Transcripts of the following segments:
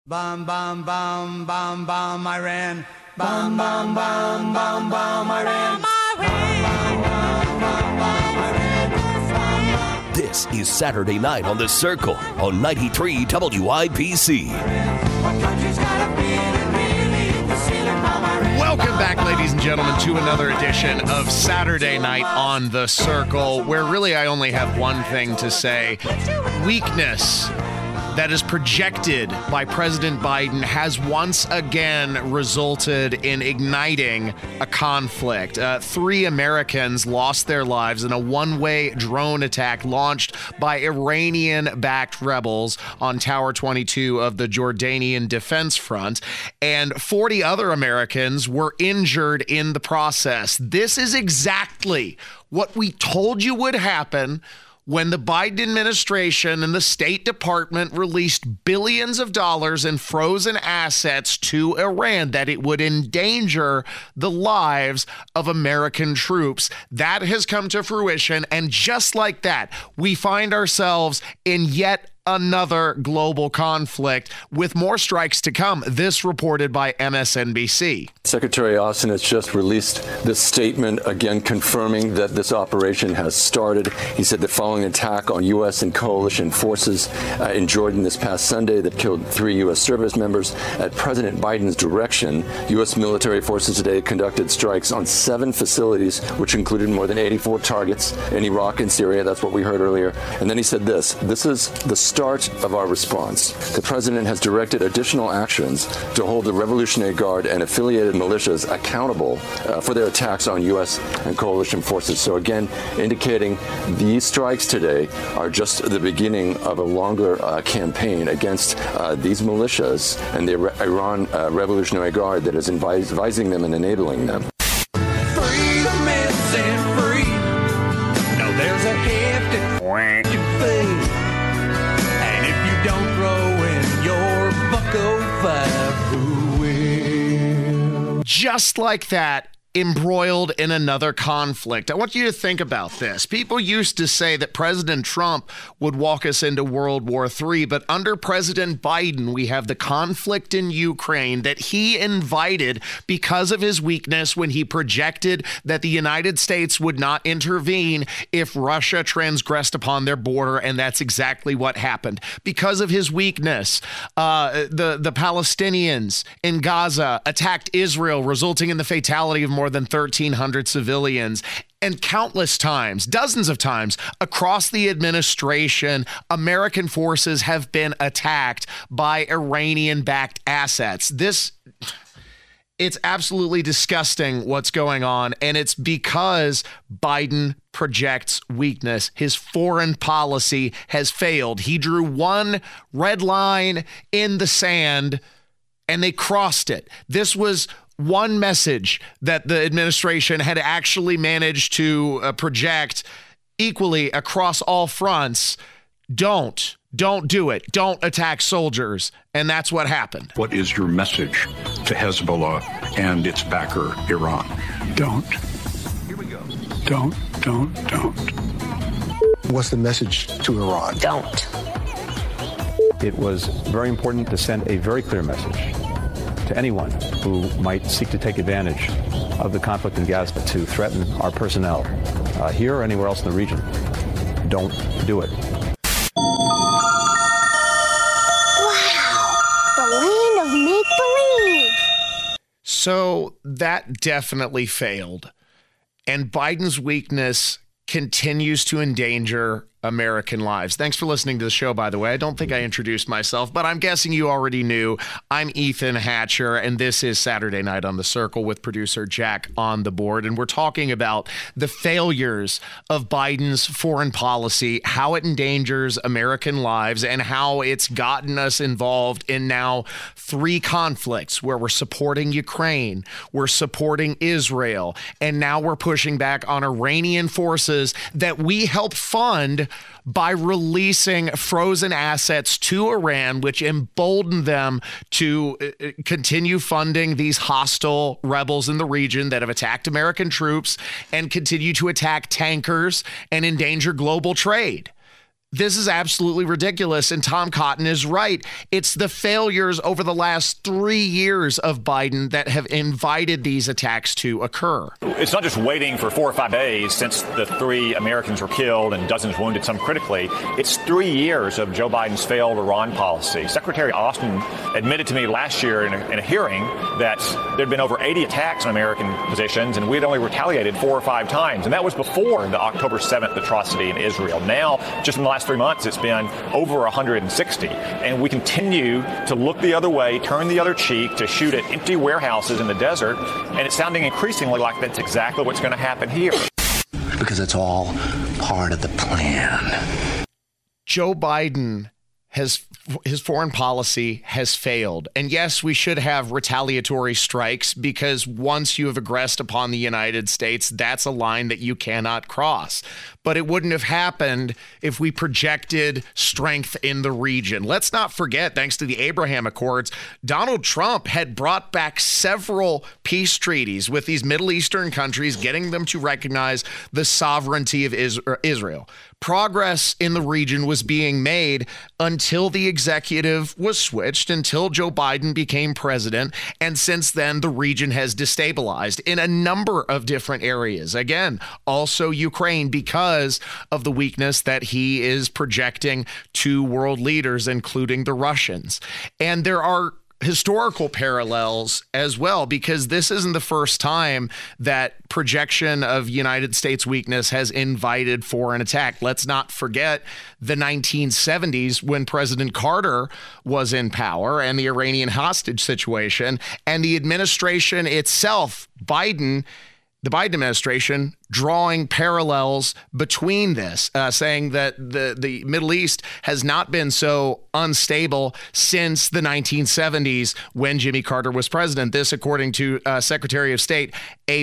Bam, bam, bam, bam, bam, Iran. Bam, bam, bam, bam, bam, Iran. This is Saturday Night on The Circle on 93 WIPC. Welcome back, ladies and gentlemen, to another edition of Saturday Night on The Circle, where really I only have one thing to say. Weakness that is projected by President Biden has once again resulted in igniting a conflict. 3 Americans lost their lives in a one-way drone attack launched by Iranian-backed rebels on Tower 22 of the Jordanian Defense Front, and 40 other Americans were injured in the process. This is exactly what we told you would happen when the Biden administration and the State Department released billions of dollars in frozen assets to Iran, that it would endanger the lives of American troops. That has come to fruition, and just like that, we find ourselves in yet another global conflict with more strikes to come. This reported by MSNBC. Secretary Austin has just released this statement, again confirming that this operation has started. He said that following an attack on U.S. and coalition forces in Jordan this past Sunday that killed 3 U.S. service members, at President Biden's direction, U.S. military forces today conducted strikes on 7 facilities, which included more than 84 targets in Iraq and Syria. That's what we heard earlier. And then he said this is the start of our response. The president has directed additional actions to hold the Revolutionary Guard and affiliated militias accountable for their attacks on U.S. and coalition forces. So again, indicating these strikes today are just the beginning of a longer campaign against these militias and the Iran Revolutionary Guard that is advising them and enabling them. Freedom isn't free. No, there's a hefty thing. And if you don't throw in your Bucko 5, who will? Just like that, embroiled in another conflict. I want you to think about this. People used to say that President Trump would walk us into World War III, but under President Biden, we have the conflict in Ukraine that he invited because of his weakness when he projected that the United States would not intervene if Russia transgressed upon their border, and that's exactly what happened. Because of his weakness, the Palestinians in Gaza attacked Israel, resulting in the fatality of more than 1,300 civilians. And countless times, dozens of times across the administration, American forces have been attacked by Iranian-backed assets. It's absolutely disgusting what's going on, and it's because Biden projects weakness. His foreign policy has failed. He drew one red line in the sand, and they crossed it. This was one message that the administration had actually managed to project equally across all fronts. Don't do it. Don't attack soldiers. And that's what happened. What is your message to Hezbollah and its backer, Iran? Don't. Here we go. Don't. What's the message to Iran? Don't. It was very important to send a very clear message to anyone who might seek to take advantage of the conflict in Gaza to threaten our personnel here or anywhere else in the region. Don't do it. Wow, the land of make-believe. So that definitely failed. And Biden's weakness continues to endanger American lives. Thanks for listening to the show, by the way. I don't think I introduced myself, but I'm guessing you already knew. I'm Ethan Hatcher, and this is Saturday Night on The Circle with producer Jack on the board. And we're talking about the failures of Biden's foreign policy, how it endangers American lives, and how it's gotten us involved in now 3 conflicts where we're supporting Ukraine, we're supporting Israel, and now we're pushing back on Iranian forces that we help fund by releasing frozen assets to Iran, which emboldened them to continue funding these hostile rebels in the region that have attacked American troops and continue to attack tankers and endanger global trade. This is absolutely ridiculous, and Tom Cotton is right. It's the failures over the last 3 years of Biden that have invited these attacks to occur. It's not just waiting for 4 or 5 days since the 3 Americans were killed and dozens wounded, some critically. It's 3 years of Joe Biden's failed Iran policy. Secretary Austin admitted to me last year in a hearing that there'd been over 80 attacks on American positions, and we'd only retaliated 4 or 5 times. And that was before the October 7th atrocity in Israel. Now, just in the last 3 months, it's been over 160. And we continue to look the other way, turn the other cheek, to shoot at empty warehouses in the desert. And it's sounding increasingly like that's exactly what's going to happen here. Because it's all part of the plan. Joe Biden his foreign policy has failed. And yes, we should have retaliatory strikes, because once you have aggressed upon the United States, that's a line that you cannot cross. But it wouldn't have happened if we projected strength in the region. Let's not forget, thanks to the Abraham Accords, Donald Trump had brought back several peace treaties with these Middle Eastern countries, getting them to recognize the sovereignty of Israel. Progress in the region was being made until the executive was switched, until Joe Biden became president. And since then, the region has destabilized in a number of different areas. Again, also Ukraine, because of the weakness that he is projecting to world leaders, including the Russians. And there are historical parallels as well, because this isn't the first time that projection of United States weakness has invited foreign attack. Let's not forget the 1970s, when President Carter was in power, and the Iranian hostage situation, and the administration itself, the Biden administration, drawing parallels between this, saying that the Middle East has not been so unstable since the 1970s when Jimmy Carter was president. This, according to Secretary of State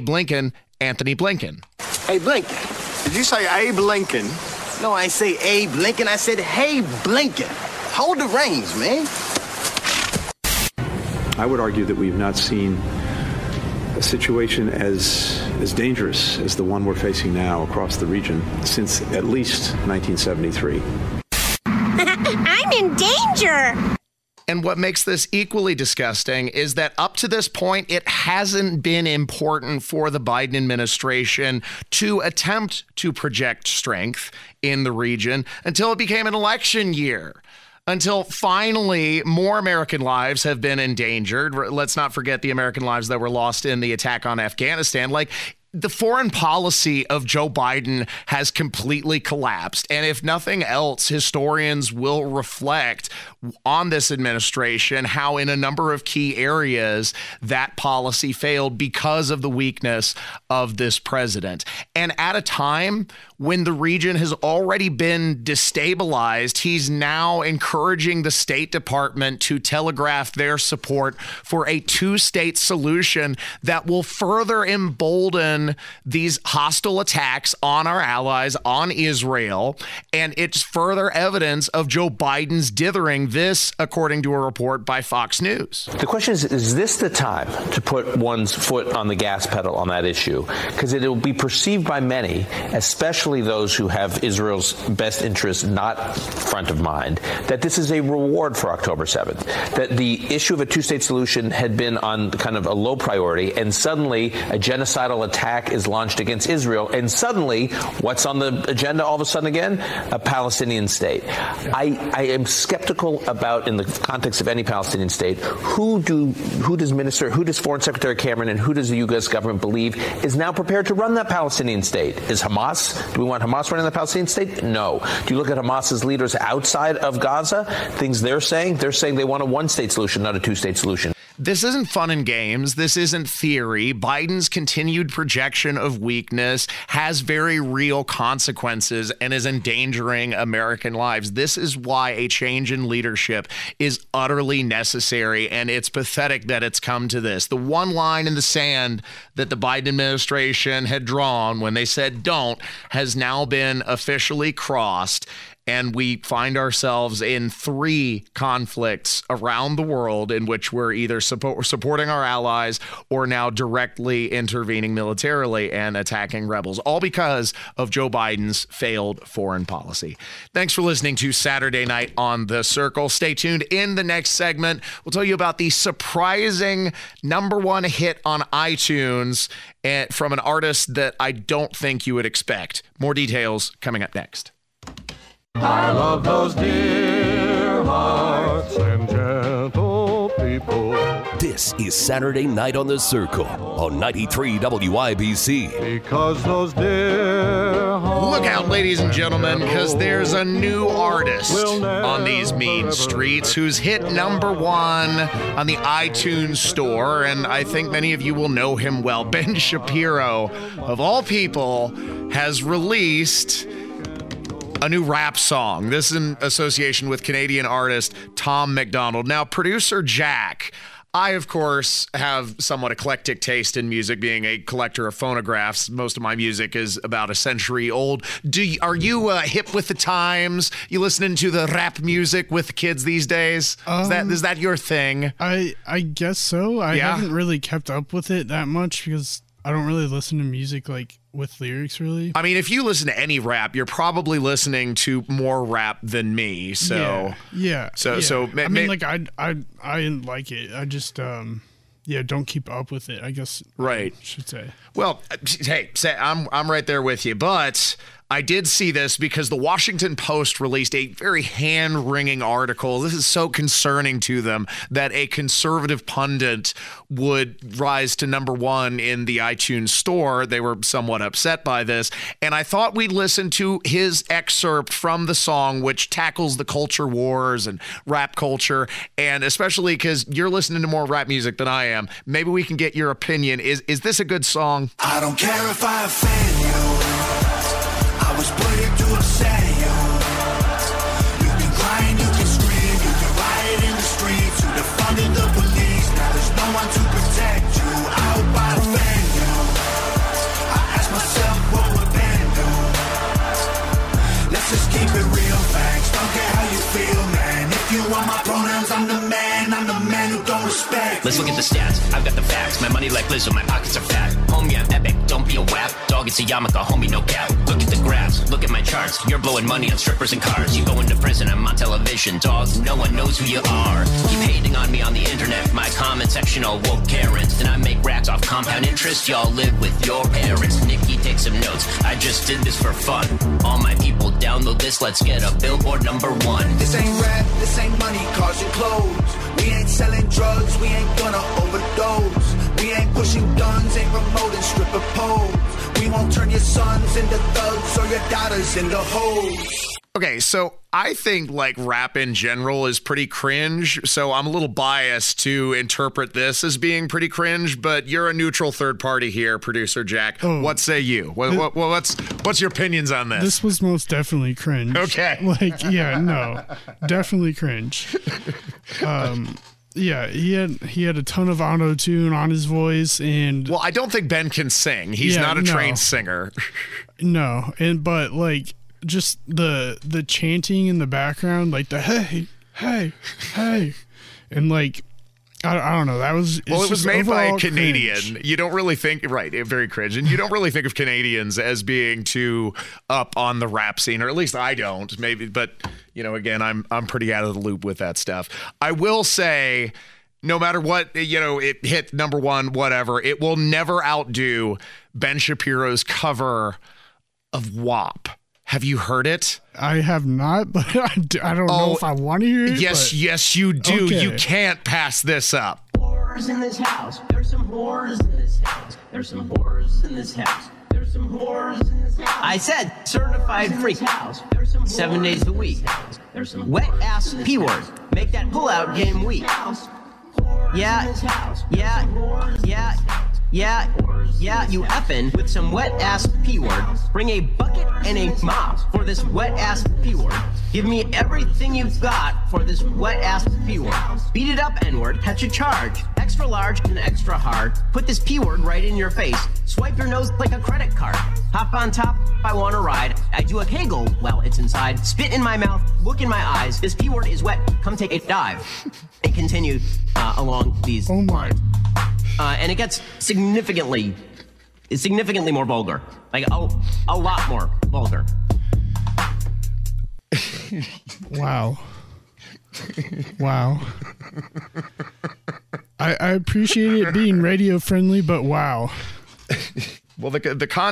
Anthony Blinken. Hey, Blinken. Did you say Abe Lincoln? No, I say Abe Lincoln. I said, hey, Blinken. Hold the reins, man. I would argue that we've not seen a situation as dangerous as the one we're facing now across the region since at least 1973. I'm in danger. And what makes this equally disgusting is that up to this point, it hasn't been important for the Biden administration to attempt to project strength in the region until it became an election year. Until finally more American lives have been endangered. Let's not forget the American lives that were lost in the attack on Afghanistan. The foreign policy of Joe Biden has completely collapsed. And if nothing else, historians will reflect on this administration how in a number of key areas that policy failed because of the weakness of this president. And at a time when the region has already been destabilized, he's now encouraging the State Department to telegraph their support for a two-state solution that will further embolden these hostile attacks on our allies, on Israel. And it's further evidence of Joe Biden's dithering. This, according to a report by Fox News. The question is this the time to put one's foot on the gas pedal on that issue? Because it will be perceived by many, especially those who have Israel's best interests not front of mind, that this is a reward for October 7th, that the issue of a two-state solution had been on kind of a low priority, and suddenly a genocidal attack is launched against Israel, and suddenly what's on the agenda all of a sudden again? A Palestinian state. I am skeptical about, in the context of any Palestinian state, who does Foreign Secretary Cameron and who does the U.S. government believe is now prepared to run that Palestinian state? Is Hamas? Do we want Hamas running the Palestinian state? No. Do you look at Hamas's leaders outside of Gaza? Things they're saying they want a one-state solution, not a two-state solution. This isn't fun and games. This isn't theory. Biden's continued projection of weakness has very real consequences and is endangering American lives. This is why a change in leadership is utterly necessary, and it's pathetic that it's come to this. The one line in the sand that the Biden administration had drawn when they said don't has now been officially crossed. and we find ourselves in 3 conflicts around the world in which we're either supporting our allies or now directly intervening militarily and attacking rebels, all because of Joe Biden's failed foreign policy. Thanks for listening to Saturday Night on The Circle. Stay tuned. In the next segment, we'll tell you about the surprising #1 hit on iTunes from an artist that I don't think you would expect. More details coming up next. I love those dear hearts and gentle people. This is Saturday Night on The Circle on 93 WIBC. Because those dear hearts. Look out, ladies and gentlemen, because there's a new artist on these mean streets who's hit #1 on the iTunes store, and I think many of you will know him well. Ben Shapiro, of all people, has released a new rap song. This is in association with Canadian artist Tom MacDonald. Now, producer Jack, I, of course, have somewhat eclectic taste in music, being a collector of phonographs. Most of my music is about a century old. Are you hip with the times? You listening to the rap music with the kids these days? Is that your thing? I guess so. I haven't really kept up with it that much because I don't really listen to music like with lyrics, really. I mean, if you listen to any rap, you're probably listening to more rap than me. So yeah. So I mean, like I like it. I just don't keep up with it, I guess. Right. I should say. Well, hey, I'm right there with you, but I did see this because the Washington Post released a very hand-wringing article. This is so concerning to them that a conservative pundit would rise to #1 in the iTunes store. They were somewhat upset by this, and I thought we'd listen to his excerpt from the song, which tackles the culture wars and rap culture, and especially because you're listening to more rap music than I am, maybe we can get your opinion. Is this a good song? I don't care if I offend you. I was put here to upset you. You can cry and you can scream. You can riot in the streets. You defunded the police. Now there's no one to protect you. I hope I offend you. I ask myself what would Ben do. Let's just keep it real, facts. Don't care how you feel, man. If you want my pronouns, I'm the man. I'm the man who don't respect. Let's look at the stats. I've got the facts. My money like Lizzo. My pockets are fat. Homie, I'm epic. Don't be a wap. Dog, it's a yarmulke. Homie, no cap. Look at the graphs. Look at my charts. You're blowing money on strippers and cars. You go into prison. I'm on television. Dog, no one knows who you are. Keep hating on me on the internet. My comment section all woke Karens. And I make racks off compound interest. Y'all live with your parents. Nikki, take some notes. I just did this for fun. All my people, download this. Let's get a Billboard #1. This ain't rap. This ain't money, cars and clothes. We ain't selling drugs. We ain't gonna overdose. We ain't pushing guns. Ain't promoting stripper poles. We won't turn your sons into thugs or your daughters into hoes. Okay, so I think like rap in general is pretty cringe, so I'm a little biased to interpret this as being pretty cringe, but you're a neutral third party here, producer Jack. What say you? What's your opinions on this? This was most definitely cringe. Okay. Definitely cringe. Yeah, he had a ton of auto-tune on his voice, and well, I don't think Ben can sing. He's not a trained singer. No, but like just the chanting in the background, like the hey, and like I don't know. That was it was made by a Canadian. Cringe. You don't really think very cringe, and you don't really think of Canadians as being too up on the rap scene, or at least I don't. Maybe, but again, I'm pretty out of the loop with that stuff. I will say, no matter what, it hit #1, whatever, it will never outdo Ben Shapiro's cover of WAP. Have you heard it? I have not, but I don't know if I want to hear it. Yes, you do. Okay. You can't pass this up. Whores in this house. There's some whores in this house. There's some whores in this house. There's some whores in this house. I said certified freak. 7 days a week. Wet ass P word. Make that pull-out game weak. Yeah, you effing with some wet-ass P-word. Bring a bucket and a mop for this wet-ass P-word. Give me everything you've got for this wet-ass P-word. Beat it up, N-word, catch a charge. Extra large and extra hard. Put this P-word right in your face. Swipe your nose like a credit card. Hop on top if I want to ride. I do a Kegel while it's inside. Spit in my mouth, look in my eyes. This P word is wet. Come take a dive. And continue along these lines. And it gets significantly more vulgar. Like a lot more vulgar. Wow. Wow. I appreciate it being radio friendly, but wow. Well, the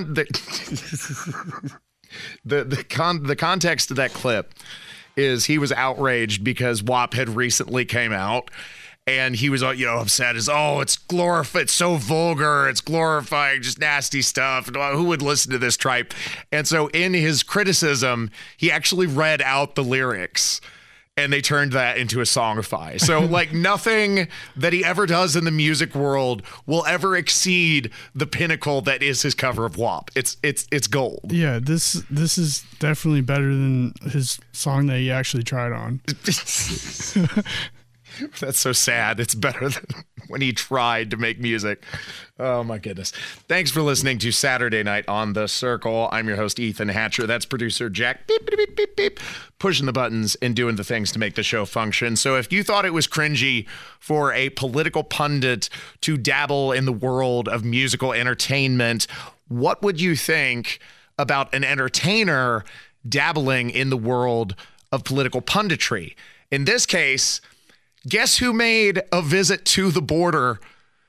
context of that clip is he was outraged because WAP had recently came out, and he was upset as it's glorified, it's so vulgar, it's glorifying just nasty stuff. Who would listen to this tripe? And so in his criticism, he actually read out the lyrics. And they turned that into a songify. So like nothing that he ever does in the music world will ever exceed the pinnacle that is his cover of WAP. It's gold. Yeah, this is definitely better than his song that he actually tried on. That's so sad. It's better than when he tried to make music. Oh, my goodness. Thanks for listening to Saturday Night on The Circle. I'm your host, Ethan Hatcher. That's producer Jack, beep, beep, beep, beep, beep, pushing the buttons and doing the things to make the show function. So if you thought it was cringy for a political pundit to dabble in the world of musical entertainment, what would you think about an entertainer dabbling in the world of political punditry? In this case, guess who made a visit to the border?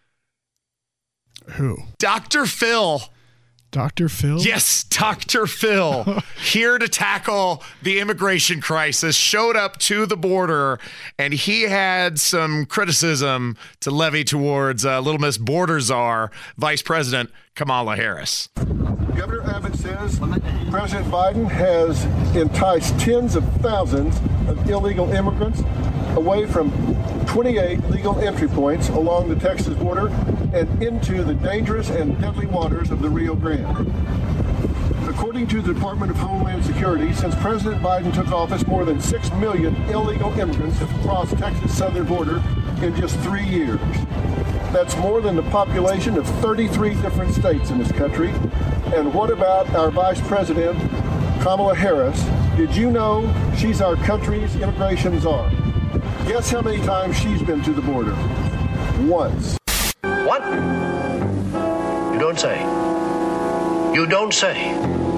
Who? Dr. Phil. Dr. Phil? Yes, Dr. Phil, here to tackle the immigration crisis, showed up to the border, and he had some criticism to levy towards Little Miss Border Czar, Vice President Kamala Harris. Governor Abbott says President Biden has enticed tens of thousands of illegal immigrants away from 28 legal entry points along the Texas border and into the dangerous and deadly waters of the Rio Grande. According to the Department of Homeland Security, since President Biden took office, more than 6 million illegal immigrants have crossed Texas' southern border in just 3 years. That's more than the population of 33 different states in this country. And what about our Vice President, Kamala Harris? Did you know she's our country's immigration czar? Guess how many times she's been to the border? Once. What? You don't say. You don't say.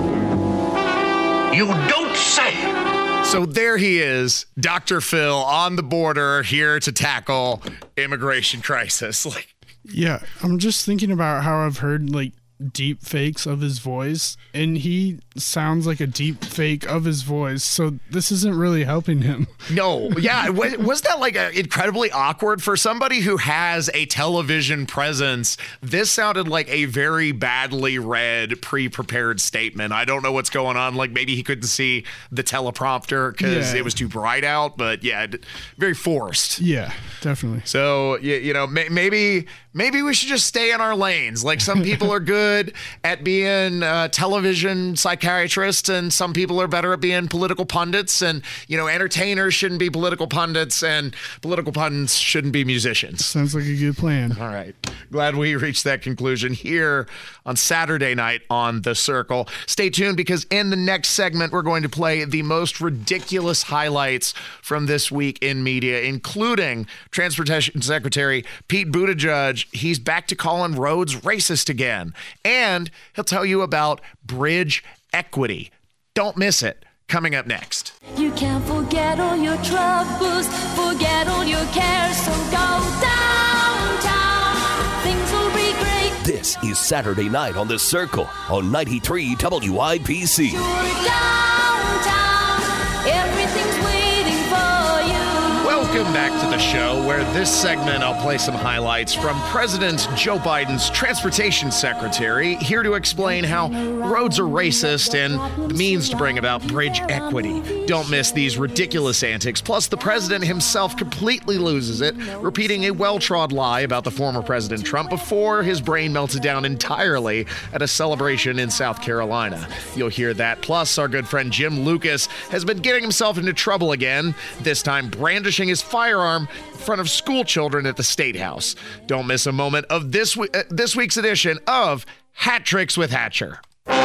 You don't say. So there he is, Dr. Phil on the border, here to tackle immigration crisis. Yeah, I'm just thinking about how I've heard deep fakes of his voice, and he sounds like a deep fake of his voice, so this isn't really helping him. No, yeah, was that incredibly awkward for somebody who has a television presence? This sounded like a very badly read, pre-prepared statement. I don't know what's going on. Maybe he couldn't see the teleprompter because it was too bright out, but yeah, very forced. Yeah, definitely. So, maybe we should just stay in our lanes. Some people are good at being television psychiatrists, and some people are better at being political pundits, and entertainers shouldn't be political pundits, and political pundits shouldn't be musicians. Sounds like a good plan. All right, glad we reached that conclusion here on Saturday Night on The Circle. Stay tuned, because in the next segment we're going to play the most ridiculous highlights from this week in media, including Transportation Secretary Pete Buttigieg. He's back to calling roads racist again. And he'll tell you about bridge equity. Don't miss it. Coming up next. You can't forget all your troubles, forget all your cares, so go downtown. Things will be great. This is Saturday Night on The Circle on 93 WIPC. You're downtown, everything's waiting for you. Welcome back to the show, where this segment I'll play some highlights from President Joe Biden's Transportation Secretary, here to explain how roads are racist and the means to bring about bridge equity. Don't miss these ridiculous antics. Plus, the president himself completely loses it, repeating a well-trod lie about the former President Trump before his brain melted down entirely at a celebration in South Carolina. You'll hear that. Plus, our good friend Jim Lucas has been getting himself into trouble again, this time brandishing his his firearm in front of school children at the State House. Don't miss a moment of this week's edition of Hat Tricks with Hatcher.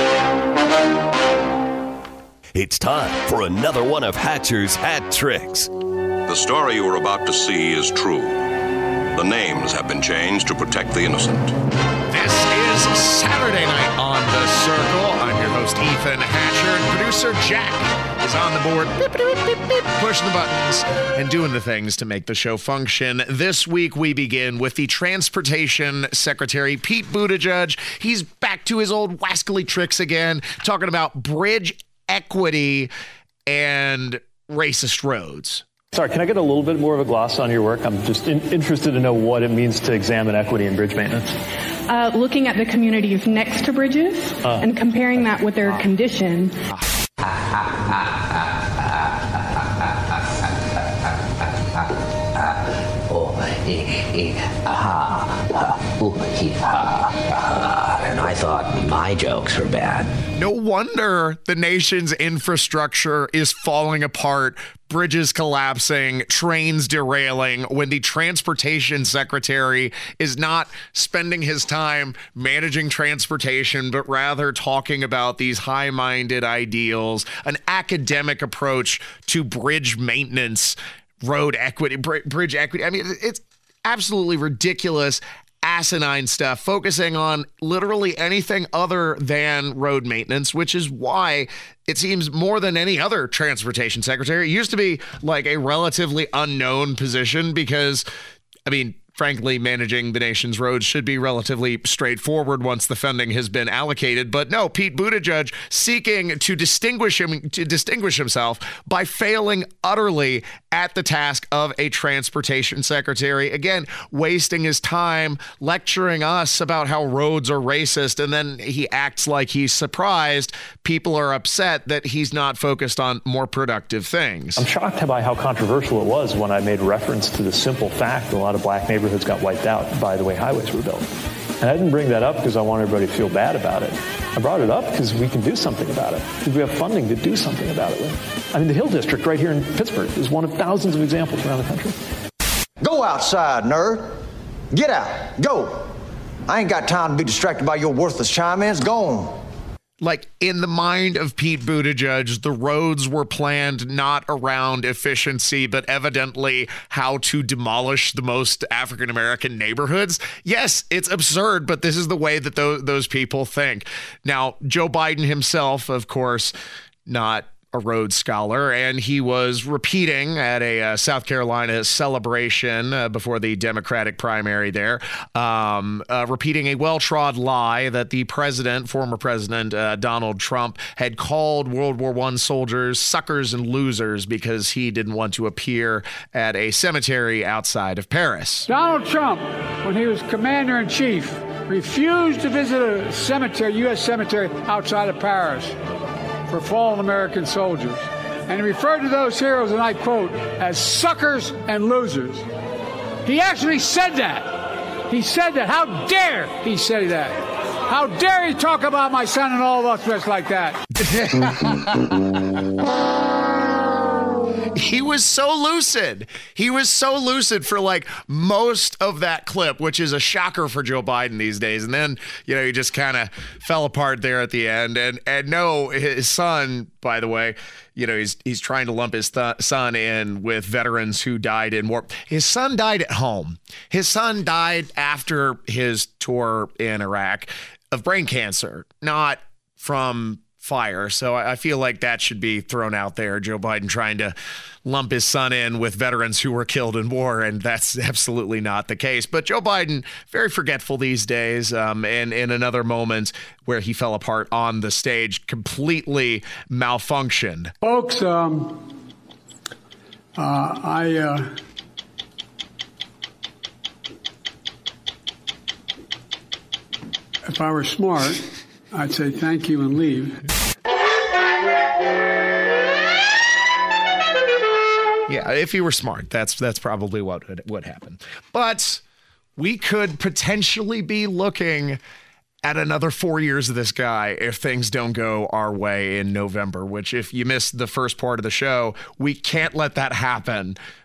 It's time for another one of Hatcher's Hat Tricks. The story you are about to see is true. The names have been changed to protect the innocent. This is Saturday Night on the Circle. I'm your host, Ethan Hatcher, and producer Jack is on the board, beep, beep, beep, beep, pushing the buttons and doing the things to make the show function. This week, we begin with the Transportation Secretary, Pete Buttigieg. He's back to his old wascally tricks again, talking about bridge equity and racist roads. Sorry, can I get a little bit more of a gloss on your work? I'm just interested to know what it means to examine equity in bridge maintenance. Looking at the communities next to bridges and comparing that with their condition. And I thought my jokes were bad. No wonder the nation's infrastructure is falling apart, bridges collapsing, trains derailing, when the transportation secretary is not spending his time managing transportation, but rather talking about these high-minded ideals, an academic approach to bridge maintenance, road equity, bridge equity. I mean, it's absolutely ridiculous, asinine stuff, focusing on literally anything other than road maintenance, which is why it seems more than any other transportation secretary, it used to be like a relatively unknown position because, I mean, frankly, managing the nation's roads should be relatively straightforward once the funding has been allocated. But no, Pete Buttigieg seeking to distinguish himself by failing utterly at the task of a transportation secretary. Again, wasting his time lecturing us about how roads are racist, and then he acts like he's surprised people are upset that he's not focused on more productive things. I'm shocked by how controversial it was when I made reference to the simple fact that a lot of black neighborhoods got wiped out by the way highways were built. And I didn't bring that up because I want everybody to feel bad about it. I brought it up because we can do something about it, because we have funding to do something about it. I mean, the Hill District right here in Pittsburgh is one of thousands of examples around the country. Go outside, nerd. Get out. Go. I ain't got time to be distracted by your worthless chime-ins. Go on. Like, in the mind of Pete Buttigieg, the roads were planned not around efficiency, but evidently how to demolish the most African-American neighborhoods. Yes, it's absurd, but this is the way that those people think. Now, Joe Biden himself, of course, not a Rhodes Scholar, and he was repeating at a South Carolina celebration before the Democratic primary there, repeating a well-trod lie that the former president Donald Trump, had called World War I soldiers suckers and losers because he didn't want to appear at a cemetery outside of Paris. Donald Trump, when he was commander-in-chief, refused to visit a cemetery, U.S. cemetery outside of Paris, for fallen American soldiers. And he referred to those heroes, and I quote, as suckers and losers. He actually said that. He said that. How dare he say that? How dare he talk about my son and all of us just like that? He was so lucid. He was so lucid for like most of that clip, which is a shocker for Joe Biden these days. And then, he just kind of fell apart there at the end. And no, his son, by the way, he's trying to lump his son in with veterans who died in war. His son died at home. His son died after his tour in Iraq of brain cancer, not from fire. So I feel like that should be thrown out there. Joe Biden trying to lump his son in with veterans who were killed in war, and that's absolutely not the case. But Joe Biden, very forgetful these days, and in another moment where he fell apart on the stage, completely malfunctioned. Folks, if I were smart, I'd say thank you and leave. Yeah, if he were smart, that's probably what would happen. But we could potentially be looking at another 4 years of this guy if things don't go our way in November, which if you missed the first part of the show, we can't let that happen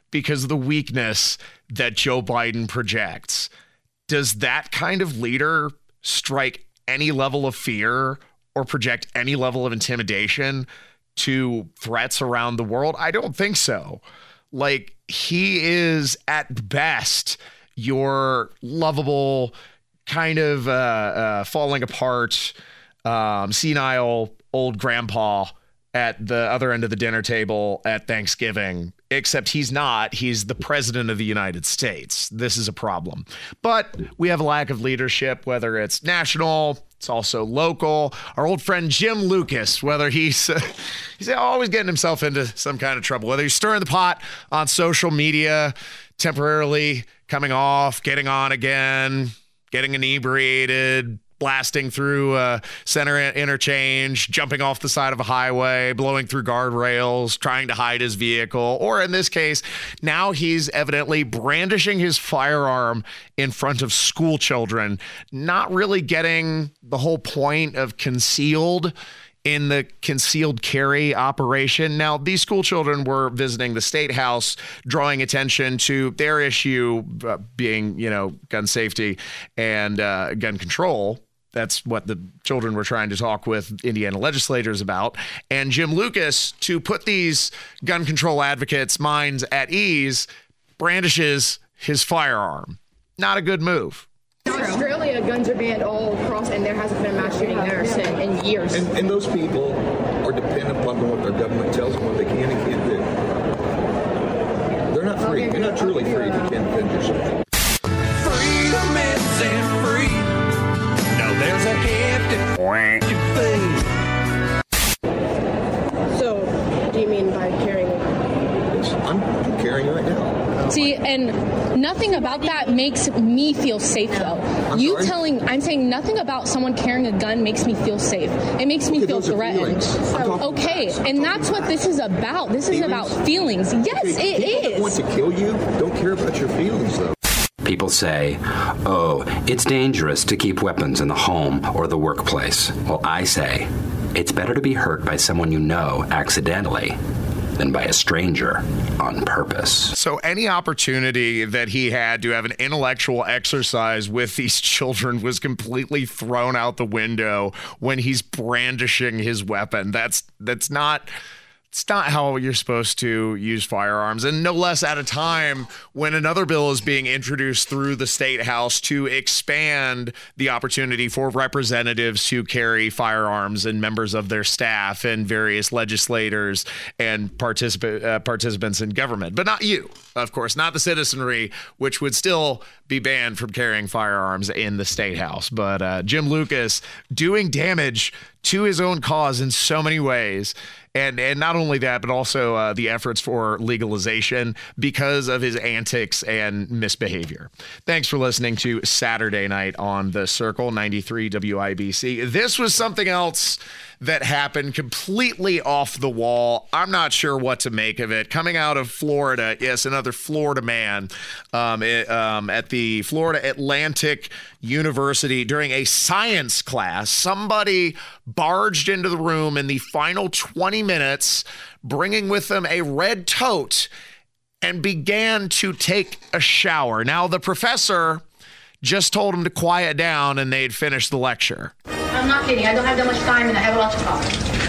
because of the weakness that Joe Biden projects. Does that kind of leader strike any level of fear or project any level of intimidation to threats around the world? I don't think so. Like, he is at best your lovable, kind of falling apart, senile old grandpa at the other end of the dinner table at Thanksgiving, except he's not. He's the president of the United States. This is a problem. But we have a lack of leadership, whether it's national, it's also local. Our old friend Jim Lucas, whether he's always getting himself into some kind of trouble, whether he's stirring the pot on social media, temporarily coming off, getting on again, getting inebriated, blasting through center interchange, jumping off the side of a highway, blowing through guardrails, trying to hide his vehicle, or in this case, now he's evidently brandishing his firearm in front of school children, not really getting the whole point of concealed in the concealed carry operation. Now, these school children were visiting the State House, drawing attention to their issue being, gun safety and gun control. That's what the children were trying to talk with Indiana legislators about. And Jim Lucas, to put these gun control advocates' minds at ease, brandishes his firearm. Not a good move. In Australia, guns are banned all across, and there hasn't been a mass shooting there in years. And those people are dependent upon what their government tells them what they can and can't do. They're not free. You're not truly free if you can't defend yourself. Freedom isn't free. No, there's a hefty So, do you mean by carrying? I'm carrying right now. See, and nothing about that makes me feel safe, though. I'm saying nothing about someone carrying a gun makes me feel safe. It makes me feel threatened. Okay, and that's what this is about. This is about feelings. Yes, it is. People that want to kill you don't care about your feelings, though. People say, oh, it's dangerous to keep weapons in the home or the workplace. Well, I say, it's better to be hurt by someone you know accidentally than by a stranger on purpose. So any opportunity that he had to have an intellectual exercise with these children was completely thrown out the window when he's brandishing his weapon. That's not... It's not how you're supposed to use firearms, and no less at a time when another bill is being introduced through the State House to expand the opportunity for representatives to carry firearms and members of their staff and various legislators and participants in government. But not you, of course, not the citizenry, which would still be banned from carrying firearms in the State House. But Jim Lucas doing damage to his own cause in so many ways. And not only that, but also the efforts for legalization because of his antics and misbehavior. Thanks for listening to Saturday Night on The Circle, 93 WIBC. This was something else that happened completely off the wall. I'm not sure what to make of it. Coming out of Florida, yes, another Florida man at the Florida Atlantic University during a science class. Somebody barged into the room in the final 20 minutes, bringing with them a red tote, and began to take a shower. Now, the professor just told him to quiet down and they'd finished the lecture. I'm not kidding. I don't have that much time and I have a lot to talk.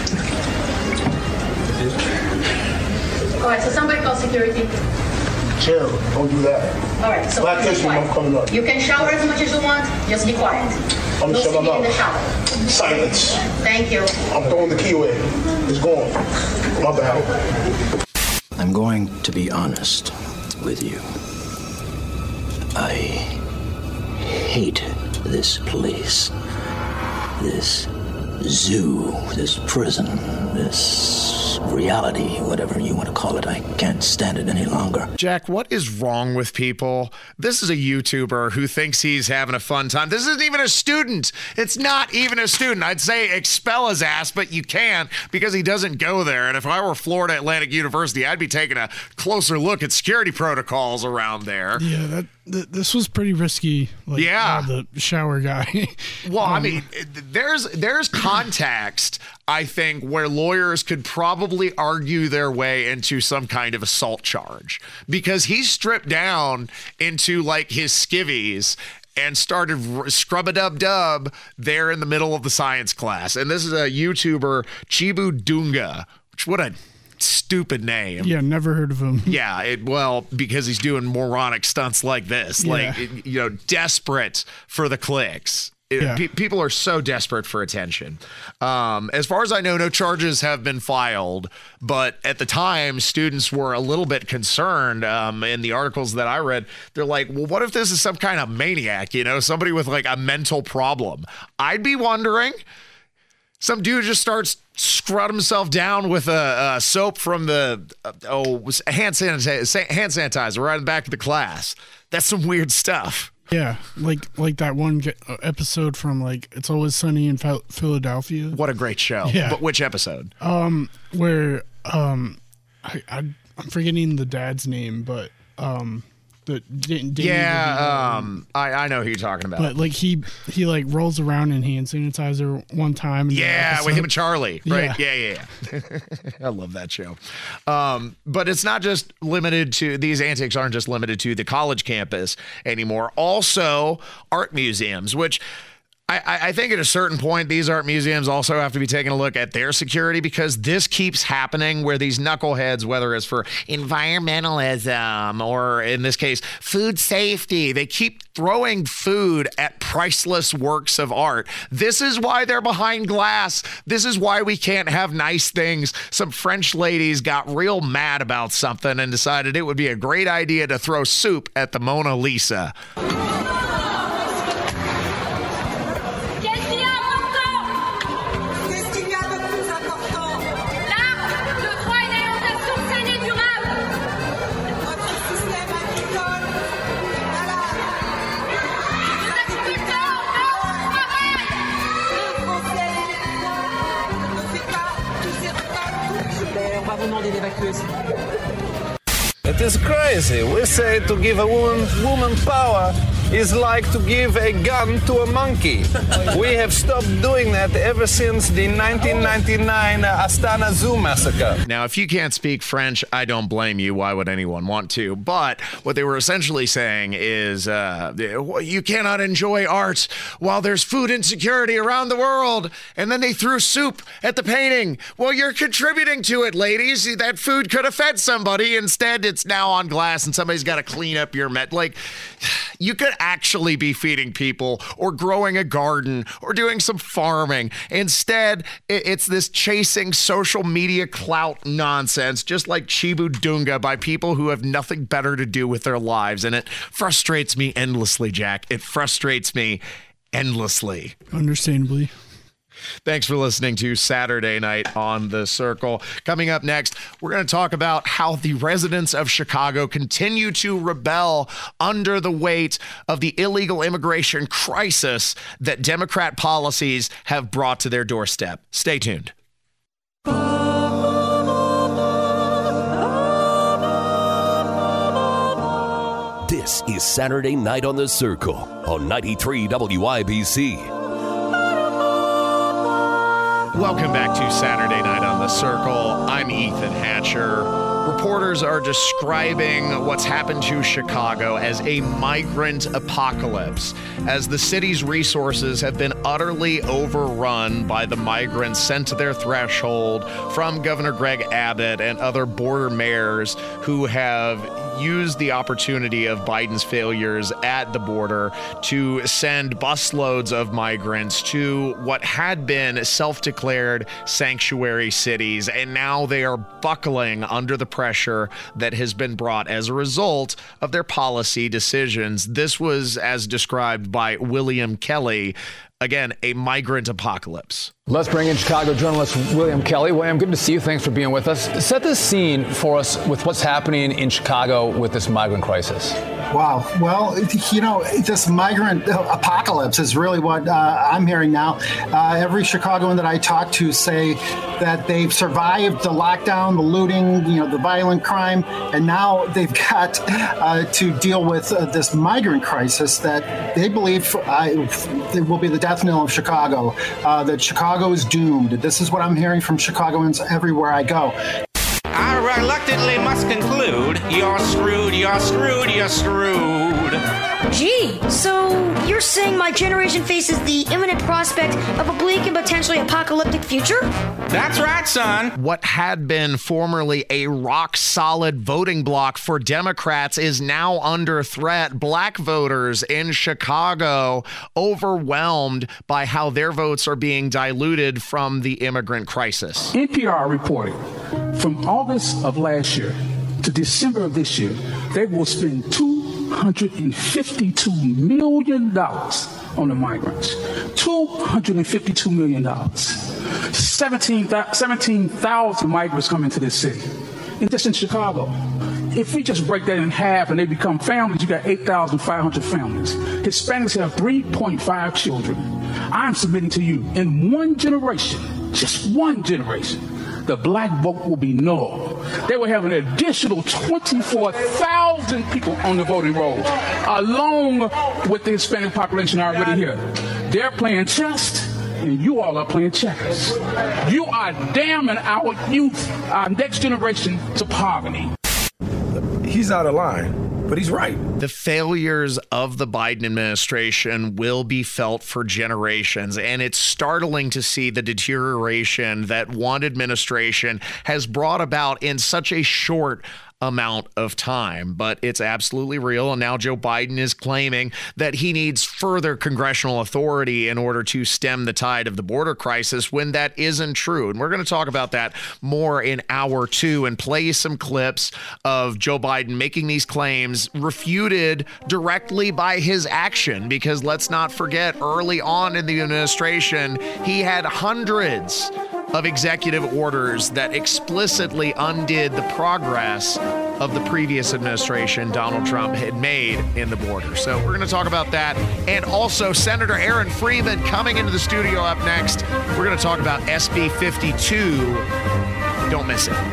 All right, so somebody call security. Chill. Don't do that. All right, so Black history month coming up. You can shower as much as you want. Just be quiet. I'm no shutting singing in up. the shower. Silence. Thank you. I'm throwing the key away. It's gone. My bad. I'm going to be honest with you. I hate this place, this zoo, this prison, this reality, whatever you want to call it. I can't stand it any longer. Jack, what is wrong with people? This is a YouTuber who thinks he's having a fun time. This isn't even a student. It's not even a student. I'd say expel his ass, but you can't because he doesn't go there. And if I were Florida Atlantic University, I'd be taking a closer look at security protocols around there. Yeah, this was pretty risky. The shower guy. Well, I mean, there's context I think, where lawyers could probably argue their way into some kind of assault charge, because he's stripped down into like his skivvies and started scrub-a-dub-dub there in the middle of the science class. And this is a YouTuber, Chibu Dunga, which what a stupid name. Yeah, never heard of him. Yeah, well, because he's doing moronic stunts like this, like, you know, desperate for the clicks. People are so desperate for attention. As far as I know, no charges have been filed, but at the time, students were a little bit concerned. In the articles that I read, they're like, well, what if this is some kind of maniac, you know, somebody with like a mental problem? I'd be wondering. Some dude just starts scrubbing himself down with a soap from the hand sanitizer right in the back of the class. That's some weird stuff. Yeah, like that one episode from like It's Always Sunny in Philadelphia. What a great show. Yeah. But which episode? Where I'm forgetting the dad's name, but I know who you're talking about. But like he like rolls around in hand sanitizer one time. Yeah, with him and Charlie, right? Yeah. I love that show. But it's not just limited to, these antics aren't just limited to the college campus anymore. Also, art museums, which I think at a certain point, these art museums also have to be taking a look at their security, because this keeps happening where these knuckleheads, whether it's for environmentalism or in this case, food safety, they keep throwing food at priceless works of art. This is why they're behind glass. This is why we can't have nice things. Some French ladies got real mad about something and decided it would be a great idea to throw soup at the Mona Lisa. It is crazy. We say to give a woman power is like to give a gun to a monkey. We have stopped doing that ever since the 1999 Astana Zoo massacre. Now, if you can't speak French, I don't blame you. Why would anyone want to? But what they were essentially saying is you cannot enjoy art while there's food insecurity around the world. And then they threw soup at the painting. Well, you're contributing to it, ladies. That food could have fed somebody. Instead, it's now on glass and somebody's got to clean up your like, you could actually be feeding people or growing a garden or doing some farming. Instead, it's this chasing social media clout nonsense, just like Chibu Dunga, by people who have nothing better to do with their lives. And it frustrates me endlessly, Jack. It frustrates me endlessly. Understandably. Thanks for listening to Saturday Night on The Circle. Coming up next, we're going to talk about how the residents of Chicago continue to rebel under the weight of the illegal immigration crisis that Democrat policies have brought to their doorstep. Stay tuned. This is Saturday Night on The Circle on 93 WIBC. Welcome back to Saturday Night on The Circle. I'm Ethan Hatcher. Reporters are describing what's happened to Chicago as a migrant apocalypse, as the city's resources have been utterly overrun by the migrants sent to their threshold from Governor Greg Abbott and other border mayors who have used the opportunity of Biden's failures at the border to send busloads of migrants to what had been self-declared sanctuary cities, and now they are buckling under the pressure that has been brought as a result of their policy decisions. This was as described by William Kelly. Again, a migrant apocalypse. Let's bring in Chicago journalist William Kelly. William, good to see you. Thanks for being with us. Set the scene for us with what's happening in Chicago with this migrant crisis. Wow. Well, this migrant apocalypse is really what I'm hearing now. Every Chicagoan that I talk to say that they've survived the lockdown, the looting, the violent crime, and now they've got to deal with this migrant crisis that they believe it will be the death knell of Chicago, that Chicago is doomed. This is what I'm hearing from Chicagoans everywhere I go. I reluctantly must conclude you're screwed, you're screwed, you're screwed. Gee, so you're saying my generation faces the imminent prospect of a bleak and potentially apocalyptic future? That's right, son. What had been formerly a rock-solid voting bloc for Democrats is now under threat. Black voters in Chicago overwhelmed by how their votes are being diluted from the immigrant crisis. NPR reported from August of last year to December of this year, they will spend $252 million on the migrants. $252 million. 17,000 migrants come into this city. And just in Chicago. If we just break that in half and they become families, you got 8,500 families. Hispanics have 3.5 children. I'm submitting to you, in one generation, just one generation, the black vote will be null. They will have an additional 24,000 people on the voting rolls, along with the Hispanic population already here. They're playing chess, and you all are playing checkers. You are damning our youth, our next generation, to poverty. He's out of line. But he's right. The failures of the Biden administration will be felt for generations, and it's startling to see the deterioration that one administration has brought about in such a short amount of time. But it's absolutely real, and now Joe Biden is claiming that he needs further congressional authority in order to stem the tide of the border crisis, when that isn't true. And we're going to talk about that more in hour two and play some clips of Joe Biden making these claims refuted directly by his action, because let's not forget, early on in the administration, he had hundreds of executive orders that explicitly undid the progress of the previous administration Donald Trump had made in the border. So we're going to talk about that. And also Senator Aaron Freeman coming into the studio up next. We're going to talk about SB 52. Don't miss it.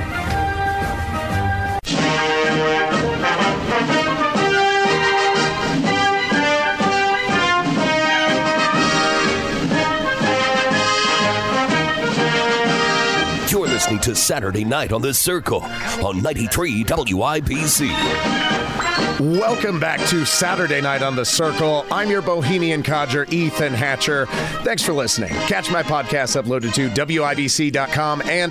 You're listening to Saturday Night on the Circle on 93 WIBC. Welcome back to Saturday Night on the Circle. I'm your bohemian codger, Ethan Hatcher. Thanks for listening. Catch my podcast uploaded to WIBC.com and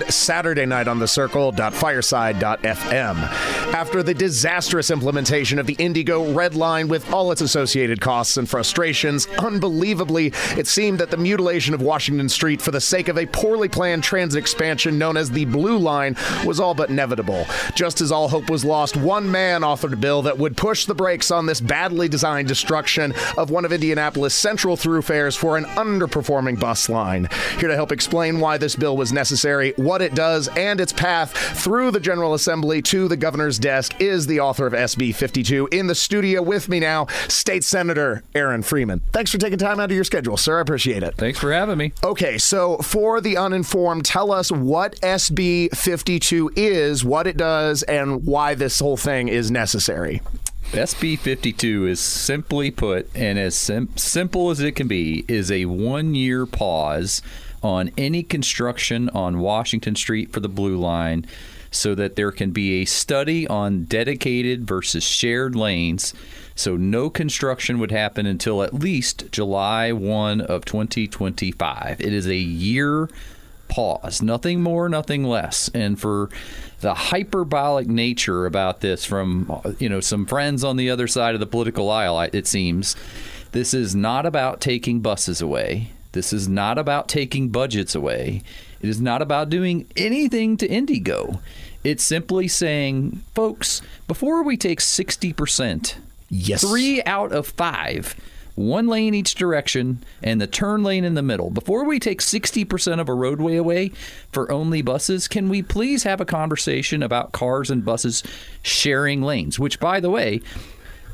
SaturdayNightOnTheCircle.fireside.fm. After the disastrous implementation of the Indigo Red Line with all its associated costs and frustrations, unbelievably, it seemed that the mutilation of Washington Street for the sake of a poorly planned transit expansion known as the Blue Line was all but inevitable. Just as all hope was lost, one man authored a bill that would push the brakes on this badly designed destruction of one of Indianapolis' central thoroughfares for an underperforming bus line. Here to help explain why this bill was necessary, what it does, and its path through the General Assembly to the governor's desk is the author of SB 52. In the studio with me now, State Senator Aaron Freeman. Thanks for taking time out of your schedule, sir. I appreciate it. Thanks for having me. Okay, so for the uninformed, tell us what SB 52 is, what it does, and why this whole thing is necessary. SB 52 is simply put, and as simple as it can be, is a one-year pause on any construction on Washington Street for the Blue Line so that there can be a study on dedicated versus shared lanes. So no construction would happen until at least July 1 of 2025. It is a year pause, nothing more, nothing less. And for the hyperbolic nature about this from, some friends on the other side of the political aisle, it seems, this is not about taking buses away. This is not about taking budgets away. It is not about doing anything to Indigo. It's simply saying, folks, before we take 60%, yes, 3 out of 5, one lane each direction, and the turn lane in the middle. Before we take 60% of a roadway away for only buses, can we please have a conversation about cars and buses sharing lanes? Which, by the way,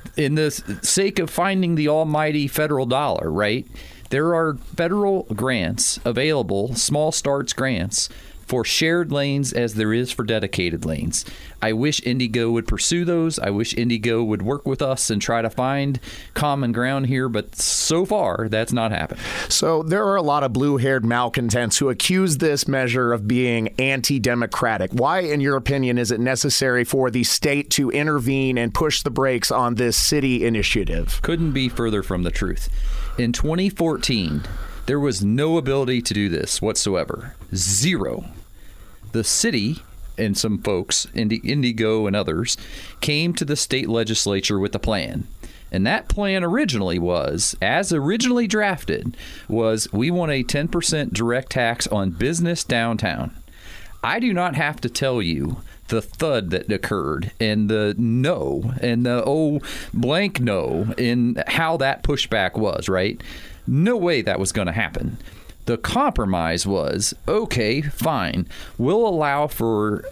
in the sake of finding the almighty federal dollar, right? There are federal grants available, small starts grants, for shared lanes as there is for dedicated lanes. I wish Indigo would pursue those. I wish Indigo would work with us and try to find common ground here, but so far, that's not happened. So there are a lot of blue-haired malcontents who accuse this measure of being anti-democratic. Why, in your opinion, is it necessary for the state to intervene and push the brakes on this city initiative? Couldn't be further from the truth. In 2014, there was no ability to do this whatsoever. Zero. The city and some folks, Indigo and others, came to the state legislature with a plan. And that plan originally was, as originally drafted, was we want a 10% direct tax on business downtown. I do not have to tell you the thud that occurred and the no and the blank no in how that pushback was, right? No way that was going to happen. The compromise was, okay, fine. We'll allow for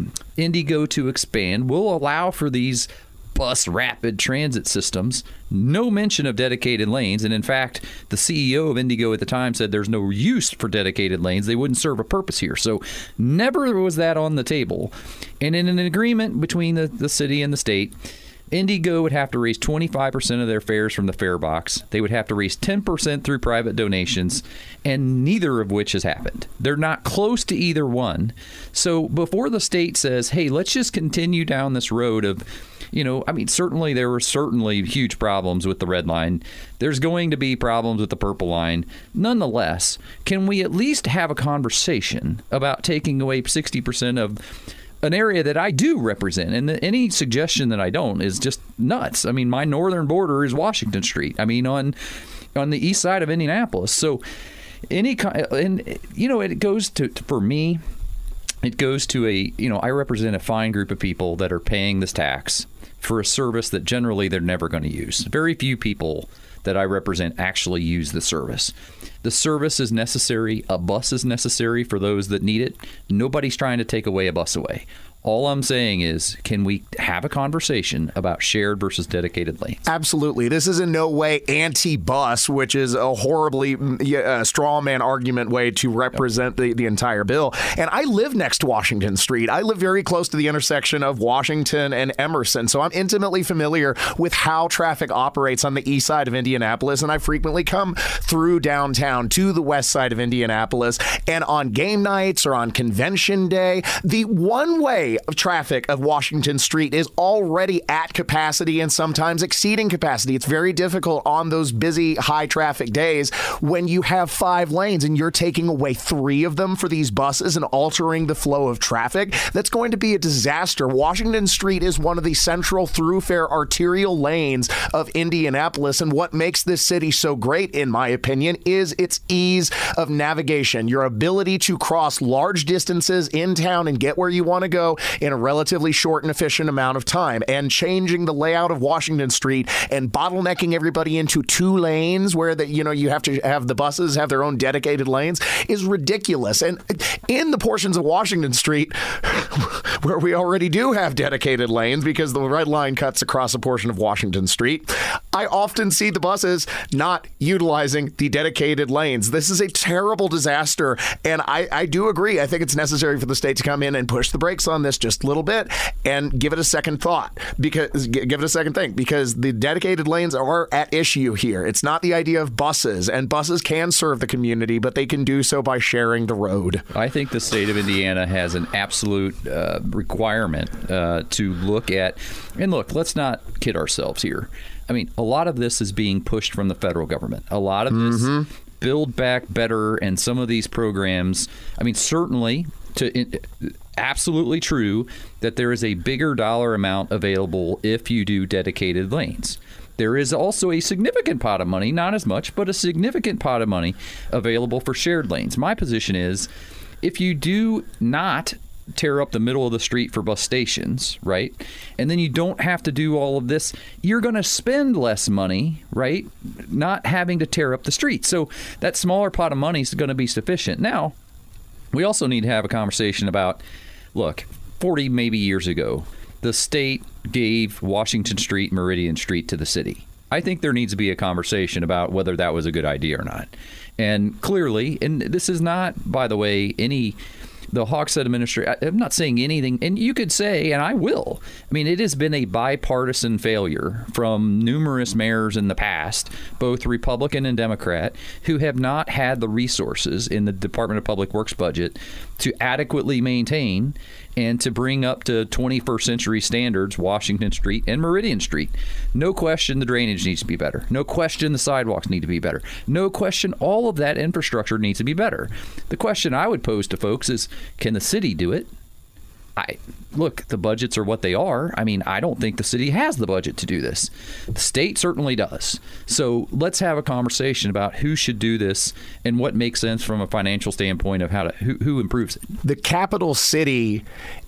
Indigo to expand. We'll allow for these bus rapid transit systems. No mention of dedicated lanes. And in fact, the CEO of Indigo at the time said there's no use for dedicated lanes. They wouldn't serve a purpose here. So never was that on the table. And in an agreement between the city and the state, Indigo would have to raise 25% of their fares from the fare box. They would have to raise 10% through private donations, and neither of which has happened. They're not close to either one. So before the state says, hey, let's just continue down this road of, certainly there were huge problems with the red line. There's going to be problems with the purple line. Nonetheless, can we at least have a conversation about taking away 60% of an area that I do represent, and any suggestion that I don't is just nuts. I mean, my northern border is Washington Street. I mean, on the east side of Indianapolis. So, it goes to for me, it goes to I represent a fine group of people that are paying this tax for a service that generally they're never going to use. Very few people that I represent actually use the service. The service is necessary. A bus is necessary for those that need it. Nobody's trying to take away a bus away. All I'm saying is, can we have a conversation about shared versus dedicated lanes? Absolutely. This is in no way anti-bus, which is a horribly straw man argument way to represent the entire bill. And I live next to Washington Street. I live very close to the intersection of Washington and Emerson. So I'm intimately familiar with how traffic operates on the east side of Indianapolis. And I frequently come through downtown to the west side of Indianapolis. And on game nights or on convention day, the one way of traffic of Washington Street is already at capacity and sometimes exceeding capacity. It's very difficult on those busy, high traffic days when you have 5 lanes and you're taking away 3 of them for these buses and altering the flow of traffic. That's going to be a disaster. Washington Street is one of the central thoroughfare arterial lanes of Indianapolis, and what makes this city so great, in my opinion, is its ease of navigation. Your ability to cross large distances in town and get where you want to go in a relatively short and efficient amount of time. And changing the layout of Washington Street and bottlenecking everybody into 2 lanes where you have to have the buses have their own dedicated lanes is ridiculous. And in the portions of Washington Street where we already do have dedicated lanes because the red line cuts across a portion of Washington Street, I often see the buses not utilizing the dedicated lanes. This is a terrible disaster, and I do agree. I think it's necessary for the state to come in and push the brakes on this just a little bit and give it a second thought, because give it a second think, because the dedicated lanes are at issue here. It's not the idea of buses, and buses can serve the community, but they can do so by sharing the road. I think the state of Indiana has an absolute requirement to look at, and look, let's not kid ourselves here. I mean, a lot of this is being pushed from the federal government. A lot of this Build Back Better and some of these programs, I mean, certainly absolutely true that there is a bigger dollar amount available if you do dedicated lanes. There is also a significant pot of money, not as much, but a significant pot of money available for shared lanes. My position is, if you do not tear up the middle of the street for bus stations, right? And then you don't have to do all of this, you're going to spend less money, right? Not having to tear up the street. So that smaller pot of money is going to be sufficient. Now, we also need to have a conversation about, look, 40 maybe years ago, the state gave Washington Street, Meridian Street to the city. I think there needs to be a conversation about whether that was a good idea or not. And clearly, and this is not, by the way, the Hogsett administration, I'm not saying anything, and you could say, and I will, I mean, it has been a bipartisan failure from numerous mayors in the past, both Republican and Democrat, who have not had the resources in the Department of Public Works budget to adequately maintain and to bring up to 21st century standards Washington Street and Meridian Street. No question the drainage needs to be better. No question the sidewalks need to be better. No question all of that infrastructure needs to be better. The question I would pose to folks is, can the city do it? Look, the budgets are what they are. I mean, I don't think the city has the budget to do this. The state certainly does. So let's have a conversation about who should do this and what makes sense from a financial standpoint of who improves it. The capital city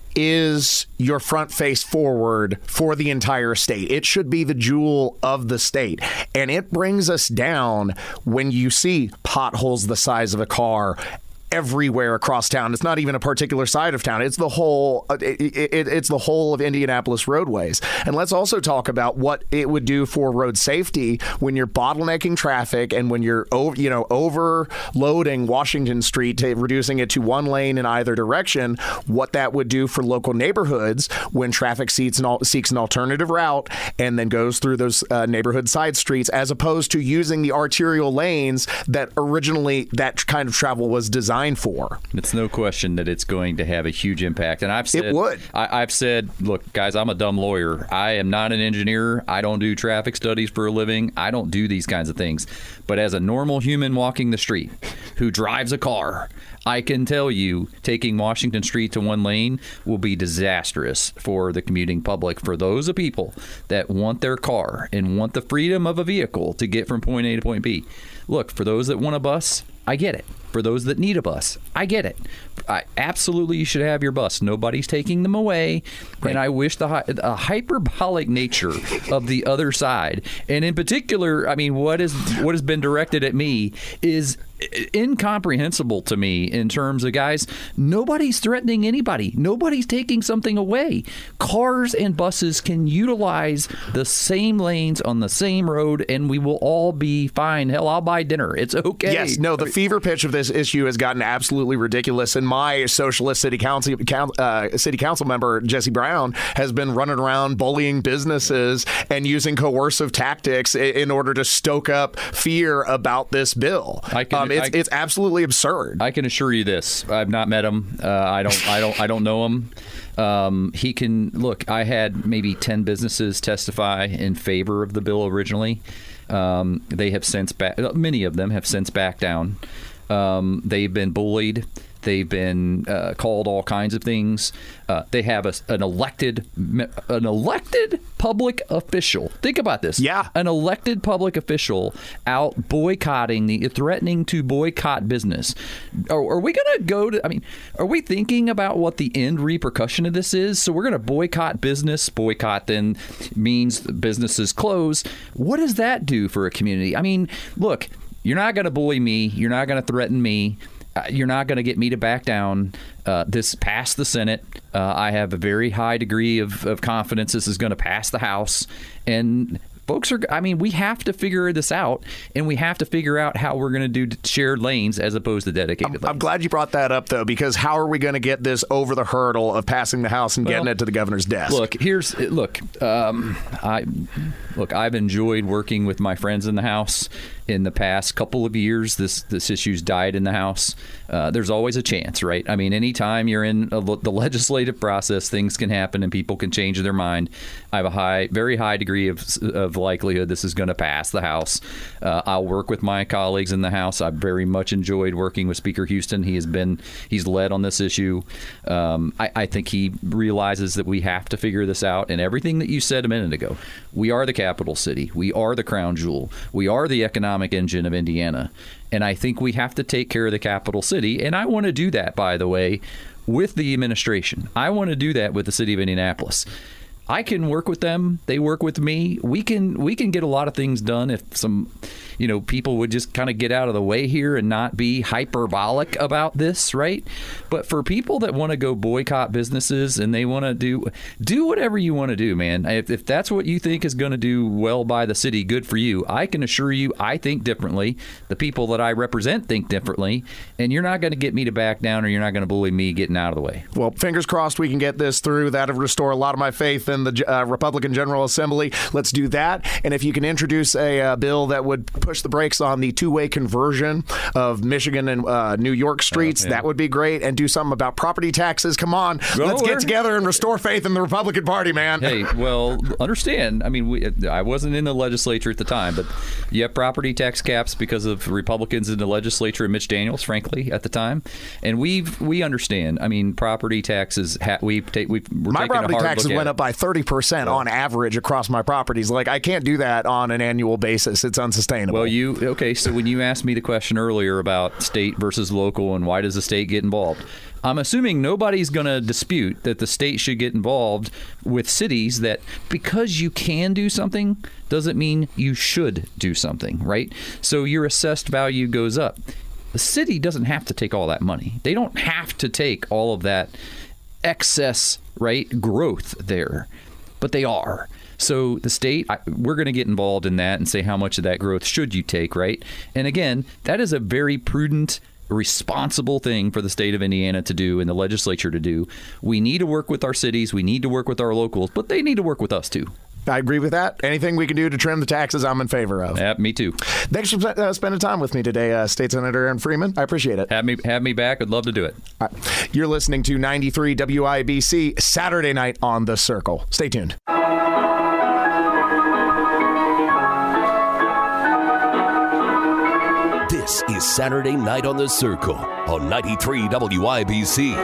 is your front face forward for the entire state. It should be the jewel of the state. And it brings us down when you see potholes the size of a car everywhere across town. It's not even a particular side of town. It's the whole. It's the whole of Indianapolis roadways. And let's also talk about what it would do for road safety when you're bottlenecking traffic and when you're overloading Washington Street, reducing it to one lane in either direction. What that would do for local neighborhoods when traffic seeks an alternative route and then goes through those neighborhood side streets, as opposed to using the arterial lanes that originally that kind of travel was designed for. It's no question that it's going to have a huge impact. And I've said, it would. I've said, look, guys, I'm a dumb lawyer. I am not an engineer. I don't do traffic studies for a living. I don't do these kinds of things. But as a normal human walking the street who drives a car, I can tell you taking Washington Street to one lane will be disastrous for the commuting public, for those of people that want their car and want the freedom of a vehicle to get from point A to point B. Look, for those that want a bus, I get it. For those that need a bus, I get it. Absolutely, you should have your bus. Nobody's taking them away. Right. And I wish the hyperbolic nature of the other side, and in particular, I mean, what has been directed at me is incomprehensible to me in terms of, guys, nobody's threatening anybody. Nobody's taking something away. Cars and buses can utilize the same lanes on the same road, and we will all be fine. Hell, I'll buy dinner. It's okay. Yes, no, the fever pitch of this issue has gotten absolutely ridiculous, and my socialist city council member, Jesse Brown, has been running around bullying businesses and using coercive tactics in order to stoke up fear about this bill. It's absolutely absurd. I can assure you this: I've not met him. I don't know him. He can look. I had maybe 10 businesses testify in favor of the bill originally. They have since many of them have since backed down. They've been bullied. They've been called all kinds of things. They have an elected public official. Think about this. Yeah. An elected public official out boycotting, threatening to boycott business. Are we going to go to, I mean, are we thinking about what the end repercussion of this is? So we're going to boycott business. Boycott then means businesses close. What does that do for a community? I mean, look, you're not going to bully me. You're not going to threaten me. You're not going to get me to back down. This passed the Senate. I have a very high degree of confidence this is going to pass the House. And folks we have to figure this out, and we have to figure out how we're going to do shared lanes as opposed to dedicated lanes. I'm glad you brought that up, though, because how are we going to get this over the hurdle of passing the House and getting it to the governor's desk? I've enjoyed working with my friends in the House. In the past couple of years, this issue's died in the House. There's always a chance, right? I mean, anytime you're in the legislative process, things can happen and people can change their mind. I have a very high degree of likelihood this is going to pass the House. I'll work with my colleagues in the House. I've very much enjoyed working with Speaker Houston. He's led on this issue. I think he realizes that we have to figure this out. And everything that you said a minute ago, we are the capital city. We are the crown jewel. We are the economic engine of Indiana. And I think we have to take care of the capital city. And I want to do that, by the way, with the administration. I want to do that with the city of Indianapolis. I can work with them. They work with me. We can get a lot of things done if some, people would just kind of get out of the way here and not be hyperbolic about this, right? But for people that want to go boycott businesses and they want to do whatever you want to do, man. If that's what you think is going to do well by the city, good for you. I can assure you, I think differently. The people that I represent think differently, and you're not going to get me to back down, or you're not going to bully me getting out of the way. Well, fingers crossed we can get this through. That would restore a lot of my faith in the Republican General Assembly. Let's do that. And if you can introduce a bill that would push the brakes on the two-way conversion of Michigan and New York streets, that would be great. And do something about property taxes. Come on, let's get together and restore faith in the Republican Party, man. Hey, well, understand. I mean, I wasn't in the legislature at the time, but you have property tax caps because of Republicans in the legislature and Mitch Daniels, frankly, at the time. And we understand. I mean, property taxes, my property taxes went up by 30% on average across my properties. Like, I can't do that on an annual basis. It's unsustainable. Well, so when you asked me the question earlier about state versus local and why does the state get involved, I'm assuming nobody's going to dispute that the state should get involved with cities, that because you can do something doesn't mean you should do something, right? So your assessed value goes up. The city doesn't have to take all that money. They don't have to take all of that excess, right, growth there, but they are. So the state, we're going to get involved in that and say how much of that growth should you take, right? And again, that is a very prudent, responsible thing for the state of Indiana to do and the legislature to do. We need to work with our cities. We need to work with our locals, but they need to work with us too. I agree with that. Anything we can do to trim the taxes, I'm in favor of. Yeah, me too. Thanks for spending time with me today, State Senator Aaron Freeman. I appreciate it. Have me back. I'd love to do it. All right. You're listening to 93 WIBC, Saturday night on The Circle. Stay tuned. This is Saturday Night on The Circle on 93 WIBC.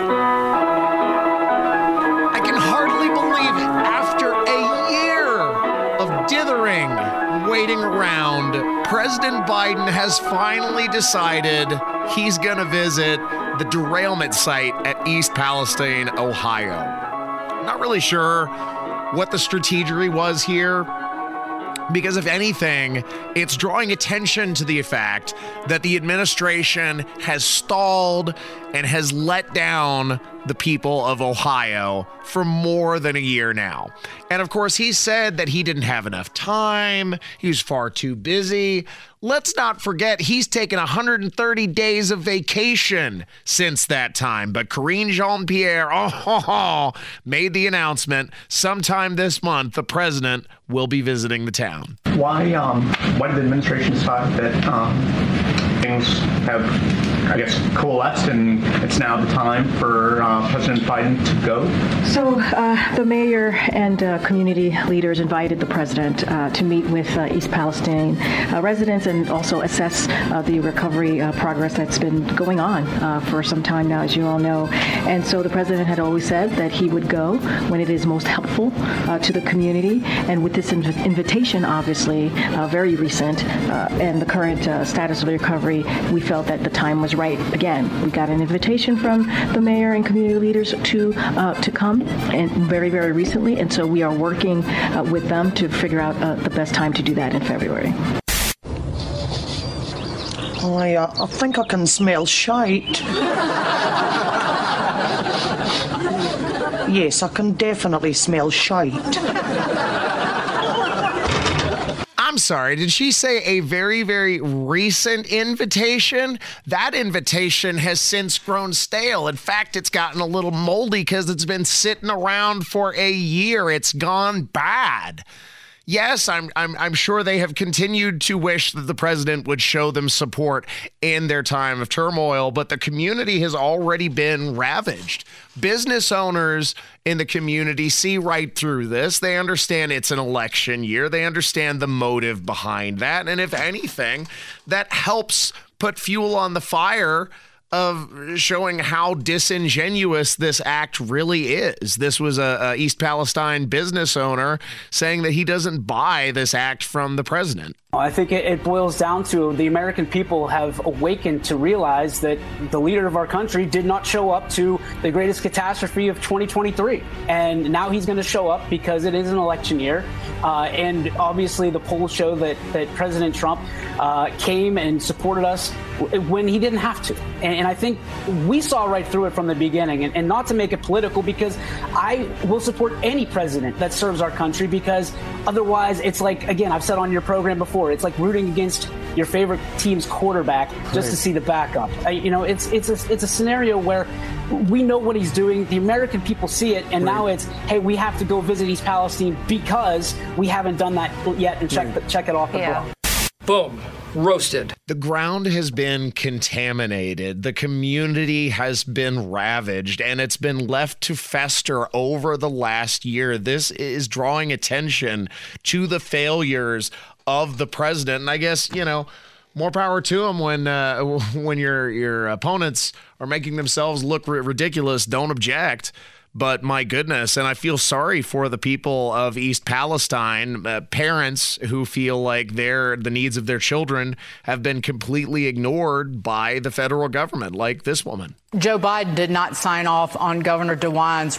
I can hardly believe it. After a year of dithering, waiting around, President Biden has finally decided he's going to visit the derailment site at East Palestine, Ohio. I'm not really sure what the strategy was here, because if anything, it's drawing attention to the fact that the administration has stalled and has let down the people of Ohio for more than a year now. And of course, he said that he didn't have enough time. He was far too busy. Let's not forget, he's taken 130 days of vacation since that time. But Karine Jean-Pierre made the announcement sometime this month the president will be visiting the town. Why did the administration decide that things have, I guess, coalesced and it's now the time for President Biden to go? So the mayor and community leaders invited the president to meet with East Palestine residents and also assess the recovery progress that's been going on for some time now, as you all know. And so the president had always said that he would go when it is most helpful to the community. And with this invitation, obviously, very recent, and the current status of the recovery, we felt that the time was right. Again, we got an invitation from the mayor and community leaders to come, and very, very recently, and so we are working with them to figure out the best time to do that in February. I think I can smell shite. Yes, I can definitely smell shite. I'm sorry, did she say a very, very recent invitation? That invitation has since grown stale. In fact, it's gotten a little moldy because it's been sitting around for a year. It's gone bad. Yes, I'm sure they have continued to wish that the president would show them support in their time of turmoil, but the community has already been ravaged. Business owners in the community see right through this. They understand it's an election year. They understand the motive behind that. And if anything, that helps put fuel on the fire of showing how disingenuous this act really is. This was a East Palestine business owner saying that he doesn't buy this act from the president. I think it boils down to the American people have awakened to realize that the leader of our country did not show up to the greatest catastrophe of 2023. And now he's going to show up because it is an election year. And obviously the polls show that President Trump came and supported us when he didn't have to. And I think we saw right through it from the beginning. And not to make it political, because I will support any president that serves our country, because otherwise it's like, again, I've said on your program before, it's like rooting against your favorite team's quarterback just to see the backup. It's a scenario where we know what he's doing. The American people see it, and now it's, hey, we have to go visit East Palestine because we haven't done that yet, and check it off the block. Boom. Roasted. The ground has been contaminated. The community has been ravaged, and it's been left to fester over the last year. This is drawing attention to the failures of the president. And I guess, more power to him when your opponents are making themselves look ridiculous. Don't object. But my goodness, and I feel sorry for the people of East Palestine, parents who feel like the needs of their children have been completely ignored by the federal government, like this woman. Joe Biden did not sign off on Governor DeWine's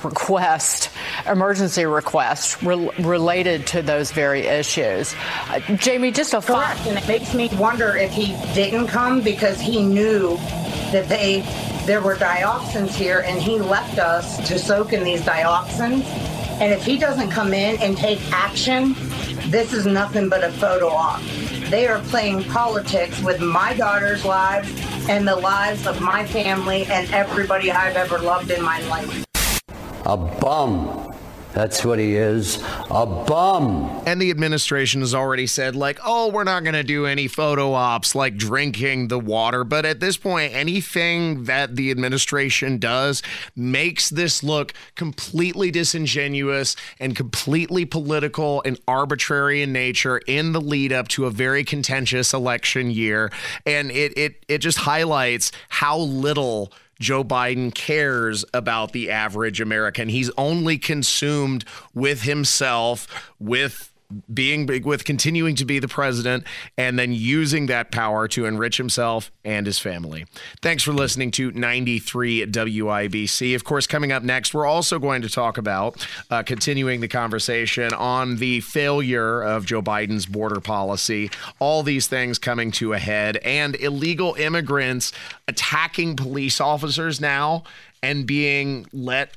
emergency request related to those very issues. Jamie, just a thought. Correct, and it makes me wonder if he didn't come because he knew that there were dioxins here, and he left us to soak in these dioxins. And if he doesn't come in and take action, this is nothing but a photo op. They are playing politics with my daughter's lives and the lives of my family and everybody I've ever loved in my life. A bum. That's what he is, a bum. And the administration has already said, we're not going to do any photo ops like drinking the water. But at this point, anything that the administration does makes this look completely disingenuous and completely political and arbitrary in nature in the lead up to a very contentious election year. And it just highlights how little Joe Biden cares about the average American. He's only consumed with himself, with continuing to be the president, and then using that power to enrich himself and his family. Thanks for listening to 93 WIBC. Of course, coming up next, we're also going to talk about continuing the conversation on the failure of Joe Biden's border policy, all these things coming to a head, and illegal immigrants attacking police officers now and being let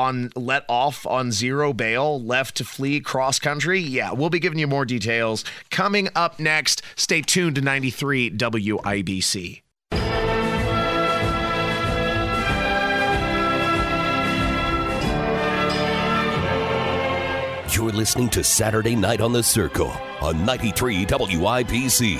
off on zero bail, left to flee cross country. Yeah, we'll be giving you more details coming up next. Stay tuned to 93 WIBC. You're listening to Saturday Night on the Circle on 93 WIBC.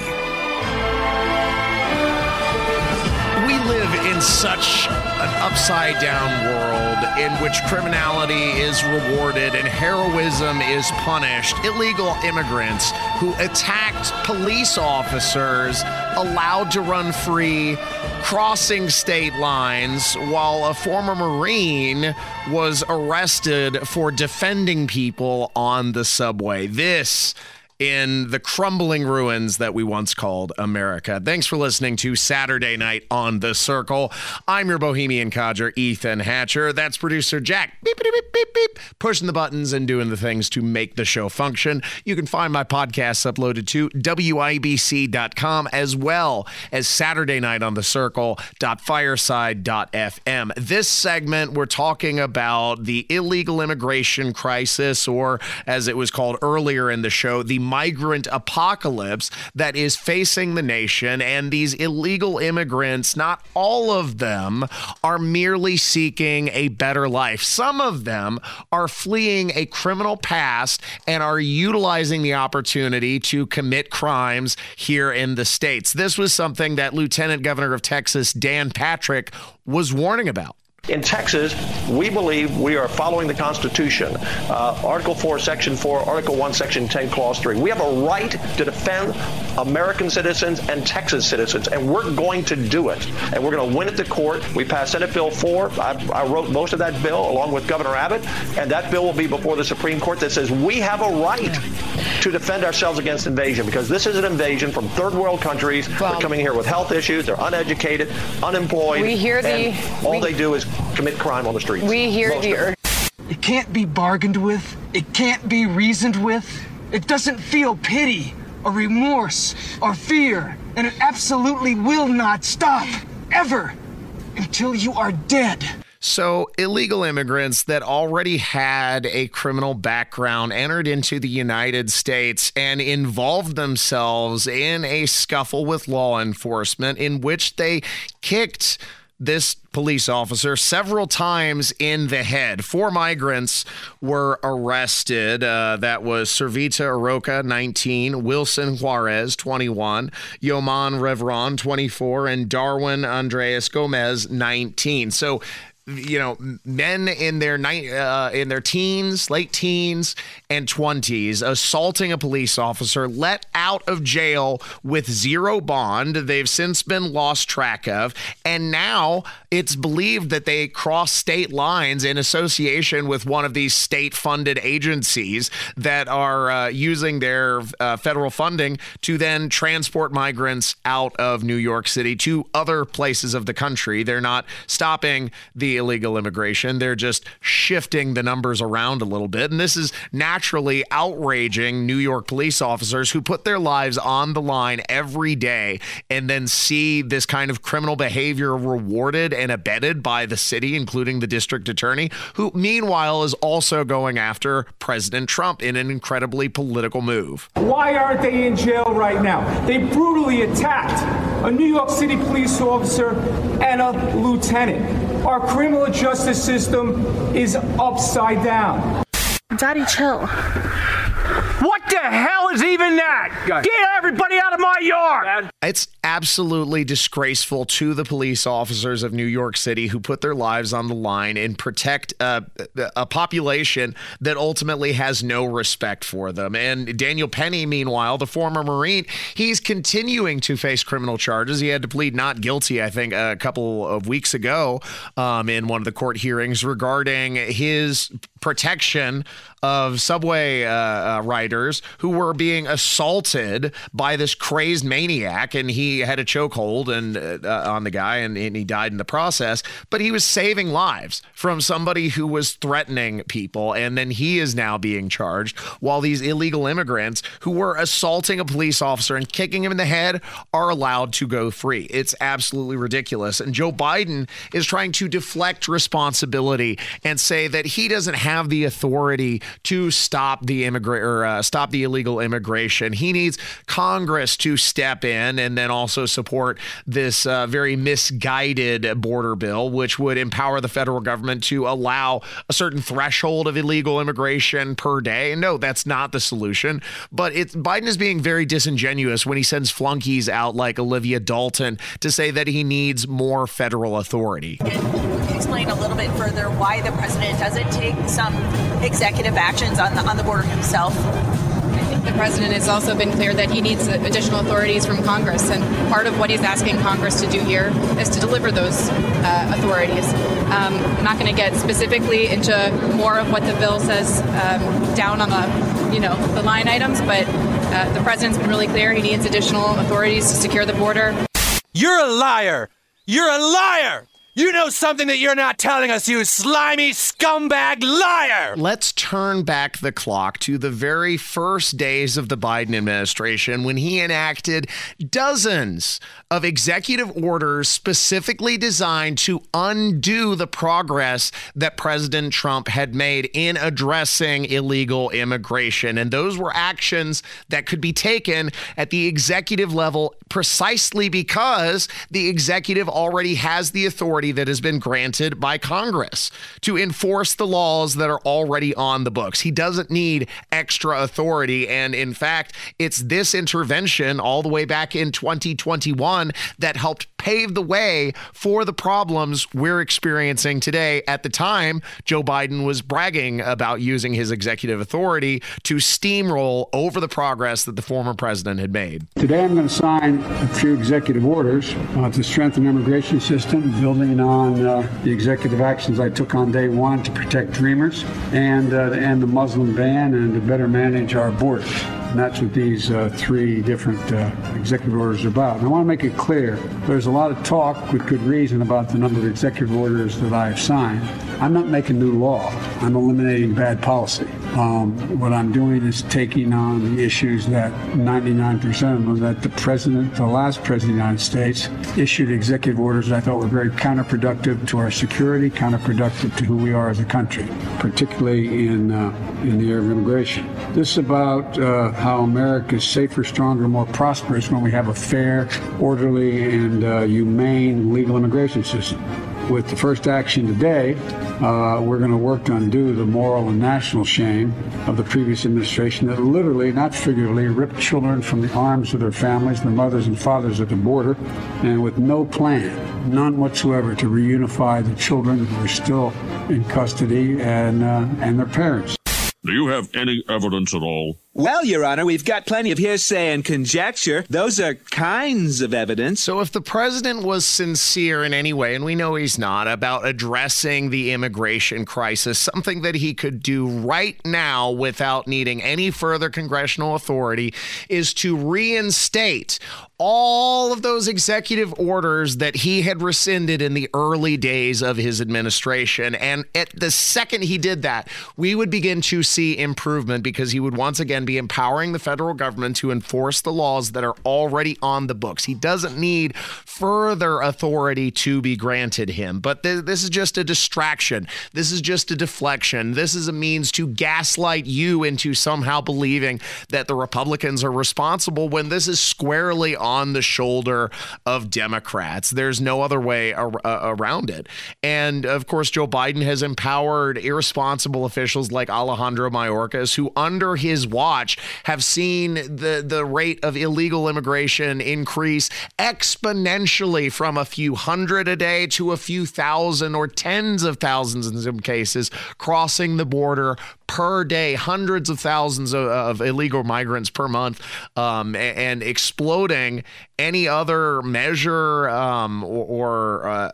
We live in such an upside-down world in which criminality is rewarded and heroism is punished. Illegal immigrants who attacked police officers allowed to run free, crossing state lines, while a former Marine was arrested for defending people on the subway. This in the crumbling ruins that we once called America. Thanks for listening to Saturday Night on the Circle. I'm your bohemian codger, Ethan Hatcher. That's producer Jack, beep, beep, beep, beep, beep, pushing the buttons and doing the things to make the show function. You can find my podcasts uploaded to WIBC.com as well as Saturday Night on the Circle.fireside.fm. This segment, we're talking about the illegal immigration crisis, or as it was called earlier in the show, the migrant apocalypse that is facing the nation. And these illegal immigrants, not all of them are merely seeking a better life. Some of them are fleeing a criminal past and are utilizing the opportunity to commit crimes here in the States. This was something that Lieutenant Governor of Texas, Dan Patrick, was warning about. In Texas, we believe we are following the Constitution. Article 4, Section 4, Article 1, Section 10, Clause 3. We have a right to defend American citizens and Texas citizens, and we're going to do it. And we're going to win at the court. We passed Senate Bill 4. I wrote most of that bill along with Governor Abbott, and that bill will be before the Supreme Court that says we have a right to defend ourselves against invasion, because this is an invasion from third world countries. They're coming here with health issues. They're uneducated, unemployed. All they do is commit crime on the streets. We hear the It can't be bargained with. It can't be reasoned with. It doesn't feel pity or remorse or fear. And it absolutely will not stop, ever, until you are dead. So illegal immigrants that already had a criminal background entered into the United States and involved themselves in a scuffle with law enforcement in which they kicked this police officer several times in the head. 4 migrants were arrested. That was Servita Aroca, 19, Wilson Juarez, 21, Yoman Revron, 24, and Darwin Andreas Gomez, 19. So, men in their teens, late teens, and 20s assaulting a police officer, let out of jail with 0 bond. They've since been lost track of, and now it's believed that they crossed state lines in association with one of these state-funded agencies that are using their federal funding to then transport migrants out of New York City to other places of the country. They're not stopping the illegal immigration. They're just shifting the numbers around a little bit. And this is naturally outraging New York police officers who put their lives on the line every day and then see this kind of criminal behavior rewarded and abetted by the city, including the district attorney, who meanwhile is also going after President Trump in an incredibly political move. Why aren't they in jail right now? They brutally attacked a New York City police officer and a lieutenant. Our criminal justice system is upside down. Daddy, chill. What the hell is even that? Get everybody out of my yard! It's absolutely disgraceful to the police officers of New York City who put their lives on the line and protect a population that ultimately has no respect for them. And Daniel Penny, meanwhile, the former Marine, he's continuing to face criminal charges. He had to plead not guilty, I think, a couple of weeks ago in one of the court hearings regarding his protection of subway riders who were being assaulted by this crazed maniac, and he had a chokehold on the guy, and he died in the process. But he was saving lives from somebody who was threatening people, and then he is now being charged, while these illegal immigrants who were assaulting a police officer and kicking him in the head are allowed to go free. It's absolutely ridiculous. And Joe Biden is trying to deflect responsibility and say that he doesn't have the authority to stop the illegal immigration. He needs Congress to step in and then also support this very misguided border bill, which would empower the federal government to allow a certain threshold of illegal immigration per day. And no, that's not the solution. But Biden is being very disingenuous when he sends flunkies out like Olivia Dalton to say that he needs more federal authority. Can you explain a little bit further why the president doesn't take some executive actions on the border himself? I think the president has also been clear that he needs additional authorities from Congress, and part of what he's asking Congress to do here is to deliver those authorities. I'm not going to get specifically into more of what the bill says down on the line items, but the president's been really clear he needs additional authorities to secure the border. You're a liar! You're a liar! You know something that you're not telling us, you slimy scumbag liar! Let's turn back the clock to the very first days of the Biden administration when he enacted dozens of executive orders specifically designed to undo the progress that President Trump had made in addressing illegal immigration. And those were actions that could be taken at the executive level precisely because the executive already has the authority that has been granted by Congress to enforce the laws that are already on the books. He doesn't need extra authority. And in fact, it's this intervention all the way back in 2021 that helped pave the way for the problems we're experiencing today. At the time, Joe Biden was bragging about using his executive authority to steamroll over the progress that the former president had made. Today, I'm going to sign a few executive orders to strengthen the immigration system, building on the executive actions I took on day one to protect dreamers and to end the Muslim ban and to better manage our borders. And that's what these 3 different executive orders are about. And I want to make it clear, there's a lot of talk with good reason about the number of executive orders that I have signed. I'm not making new law. I'm eliminating bad policy. What I'm doing is taking on the issues that 99% of them, that the last president of the United States, issued executive orders that I thought were very counterproductive to our security, counterproductive to who we are as a country, particularly in the area of immigration. This is about how America is safer, stronger, more prosperous when we have a fair, orderly, and humane legal immigration system. With the first action today, we're going to work to undo the moral and national shame of the previous administration that literally, not figuratively, ripped children from the arms of their families, their mothers and fathers at the border, and with no plan, none whatsoever, to reunify the children who are still in custody and their parents. Do you have any evidence at all? Well, Your Honor, we've got plenty of hearsay and conjecture. Those are kinds of evidence. So if the president was sincere in any way, and we know he's not, about addressing the immigration crisis, something that he could do right now without needing any further congressional authority is to reinstate all of those executive orders that he had rescinded in the early days of his administration. And at the second he did that, we would begin to see improvement because he would once again be empowering the federal government to enforce the laws that are already on the books. He doesn't need further authority to be granted him. But this is just a distraction. This is just a deflection. This is a means to gaslight you into somehow believing that the Republicans are responsible when this is squarely on the shoulder of Democrats. There's no other way around it. And of course, Joe Biden has empowered irresponsible officials like Alejandro Mayorkas, who under his watch have seen the rate of illegal immigration increase exponentially from a few hundred a day to a few thousand or tens of thousands in some cases crossing the border per day, hundreds of thousands of illegal migrants per month, and exploding any other measure or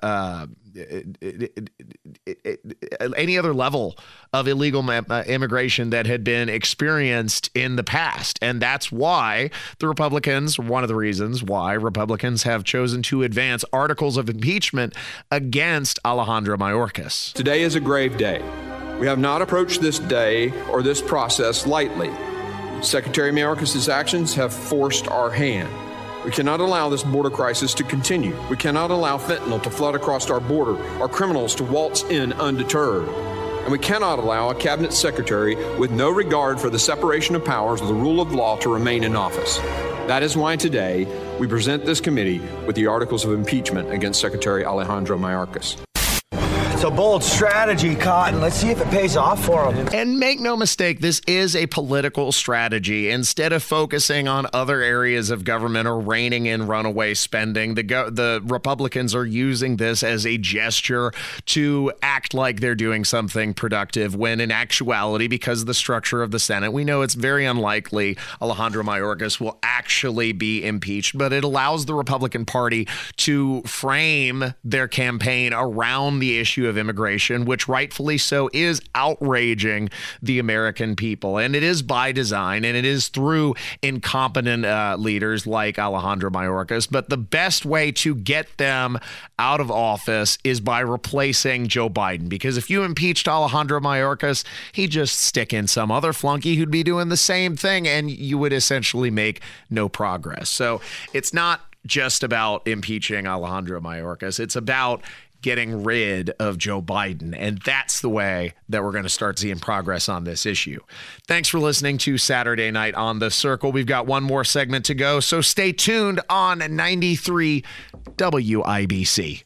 any other level of illegal immigration that had been experienced in the past. And that's why the Republicans, one of the reasons why Republicans have chosen to advance articles of impeachment against Alejandro Mayorkas. Today is a grave day. We have not approached this day or this process lightly. Secretary Mayorkas' actions have forced our hand. We cannot allow this border crisis to continue. We cannot allow fentanyl to flood across our border, our criminals to waltz in undeterred. And we cannot allow a cabinet secretary with no regard for the separation of powers or the rule of law to remain in office. That is why today we present this committee with the articles of impeachment against Secretary Alejandro Mayorkas. It's a bold strategy, Cotton. Let's see if it pays off for him. And make no mistake, this is a political strategy. Instead of focusing on other areas of government or reining in runaway spending, the Republicans are using this as a gesture to act like they're doing something productive, when in actuality, because of the structure of the Senate, we know it's very unlikely Alejandro Mayorkas will actually be impeached. But it allows the Republican Party to frame their campaign around the issue of immigration, which rightfully so is outraging the American people. And it is by design, and it is through incompetent leaders like Alejandro Mayorkas. But the best way to get them out of office is by replacing Joe Biden. Because if you impeached Alejandro Mayorkas, he'd just stick in some other flunky who'd be doing the same thing, and you would essentially make no progress. So it's not just about impeaching Alejandro Mayorkas. It's about getting rid of Joe Biden. And that's the way that we're going to start seeing progress on this issue. Thanks for listening to Saturday Night on the Circle. We've got one more segment to go, so stay tuned on 93 WIBC.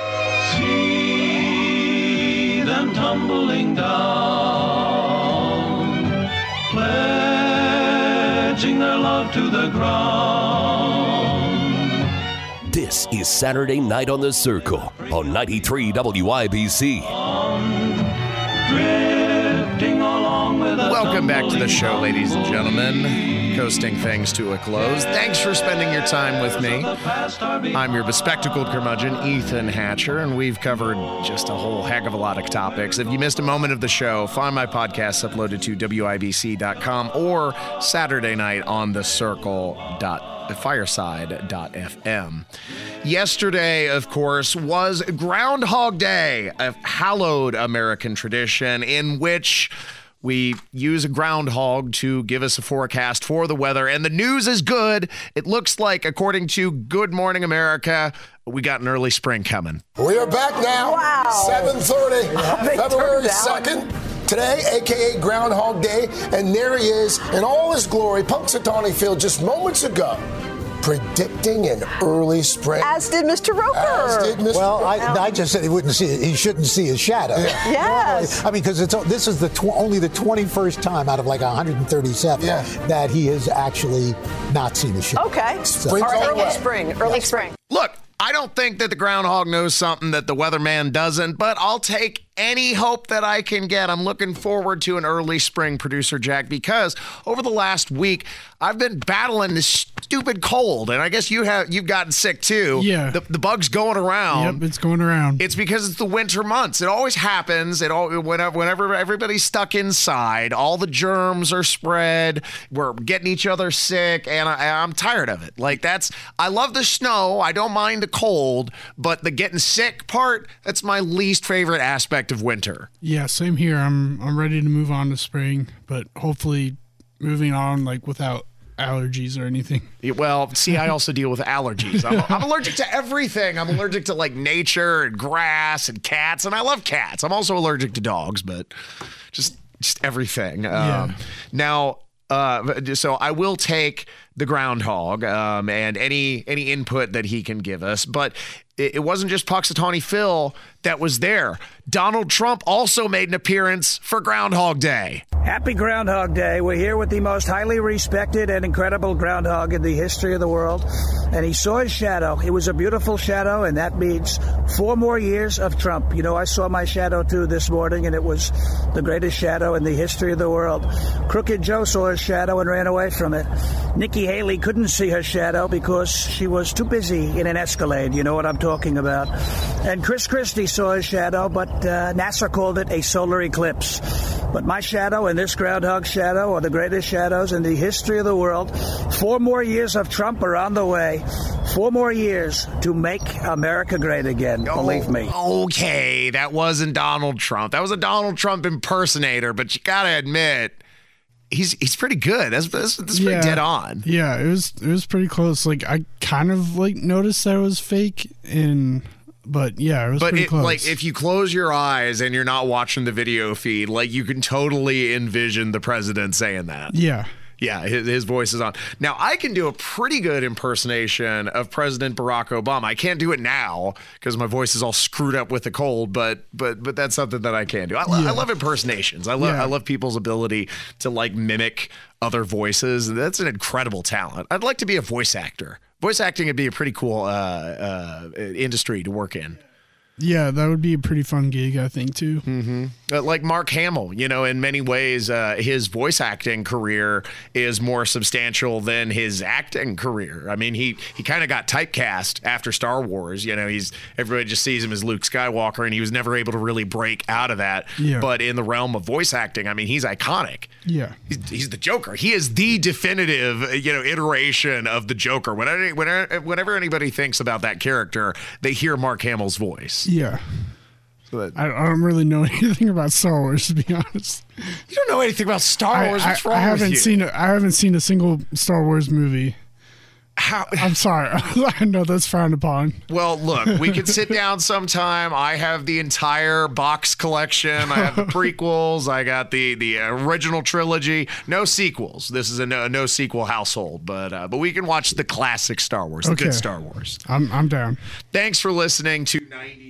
See them tumbling down, pledging their love to the ground. This is Saturday Night on the Circle on 93 WIBC. Welcome back to the show, ladies and gentlemen. coasting things to a close. Thanks for spending your time with me. I'm your bespectacled curmudgeon, Ethan Hatcher, and we've covered just a whole heck of a lot of topics. If you missed a moment of the show, find my podcast uploaded to WIBC.com or Saturday night on thecircle.fireside.fm. Yesterday, of course, was Groundhog Day, a hallowed American tradition in which we use a groundhog to give us a forecast for the weather, and the news is good. It looks like, according to Good Morning America, we got an early spring coming. We are back now. Wow. 7:30, February 2nd. Today, a.k.a. Groundhog Day, and there he is in all his glory, Punxsutawney Phil, just moments ago, predicting an early spring. As did Mr. Roper. Well, I just said he shouldn't see his shadow. Yeah. Yes. I mean, because this is only the 21st time out of like 137 that he has actually not seen a shadow. Okay. So, early spring. Look, I don't think that the groundhog knows something that the weatherman doesn't, but I'll take any hope that I can get. I'm looking forward to an early spring, Producer Jack, because over the last week, I've been battling this stupid cold, and I guess you've gotten sick too. Yeah. The bug's going around. Yep, it's going around. It's because it's the winter months. It always happens. Whenever everybody's stuck inside, all the germs are spread. We're getting each other sick, and I'm tired of it. I love the snow. I don't mind the cold, but the getting sick part, that's my least favorite aspect of winter. Yeah, same here. I'm ready to move on to spring, but hopefully moving on without allergies or anything. Well, see, I also deal with allergies. I'm allergic to everything. I'm allergic to nature and grass and cats, and I love cats. I'm also allergic to dogs, but just everything. Now, so I will take the groundhog and any input that he can give us, but it wasn't just Punxsutawney Phil that was there. Donald Trump also made an appearance for Groundhog Day. Happy Groundhog Day. We're here with the most highly respected and incredible groundhog in the history of the world. And he saw his shadow. It was a beautiful shadow, and that means 4 more years of Trump. You know, I saw my shadow too this morning, and it was the greatest shadow in the history of the world. Crooked Joe saw his shadow and ran away from it. Nikki Haley couldn't see her shadow because she was too busy in an Escalade. You know what I'm talking about. And Chris Christie saw his shadow, but NASA called it a solar eclipse. But my shadow and this groundhog shadow are the greatest shadows in the history of the world. 4 more years of Trump are on the way. 4 more years to make America great again. Believe me. Okay, that wasn't Donald Trump. That was a Donald Trump impersonator, but you gotta admit, he's pretty good. That's pretty dead on. Yeah, it was pretty close. I kind of noticed that it was fake, but yeah, it was pretty close. But if you close your eyes and you're not watching the video feed, you can totally envision the president saying that. Yeah. Yeah, his voice is on. Now, I can do a pretty good impersonation of President Barack Obama. I can't do it now because my voice is all screwed up with the cold, but that's something that I can do. I love impersonations. I love people's ability to mimic other voices. That's an incredible talent. I'd like to be a voice actor. Voice acting would be a pretty cool industry to work in. Yeah, that would be a pretty fun gig, I think, too. Mm-hmm. Like Mark Hamill, in many ways, his voice acting career is more substantial than his acting career. I mean, he kind of got typecast after Star Wars. Everybody just sees him as Luke Skywalker, and he was never able to really break out of that. Yeah. But in the realm of voice acting, I mean, he's iconic. Yeah. He's the Joker. He is the definitive, iteration of the Joker. Whenever anybody thinks about that character, they hear Mark Hamill's voice. Yeah. So I don't really know anything about Star Wars, to be honest. You don't know anything about Star Wars? What's wrong with you? I haven't seen a single Star Wars movie. How? I'm sorry. I know that's frowned upon. Well, look, we could sit down sometime. I have the entire box collection. I have the prequels. I got the original trilogy. No sequels. This is a no sequel household, but we can watch the classic Star Wars, the good Star Wars. I'm down. Thanks for listening to 93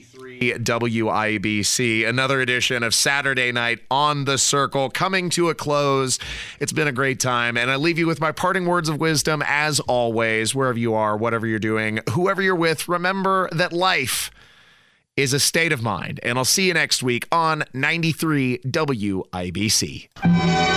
WIBC, another edition of Saturday Night on the Circle coming to a close. It's been a great time, and I leave you with my parting words of wisdom as always. Wherever you are, whatever you're doing, whoever you're with, remember that life is a state of mind. And I'll see you next week on 93 WIBC.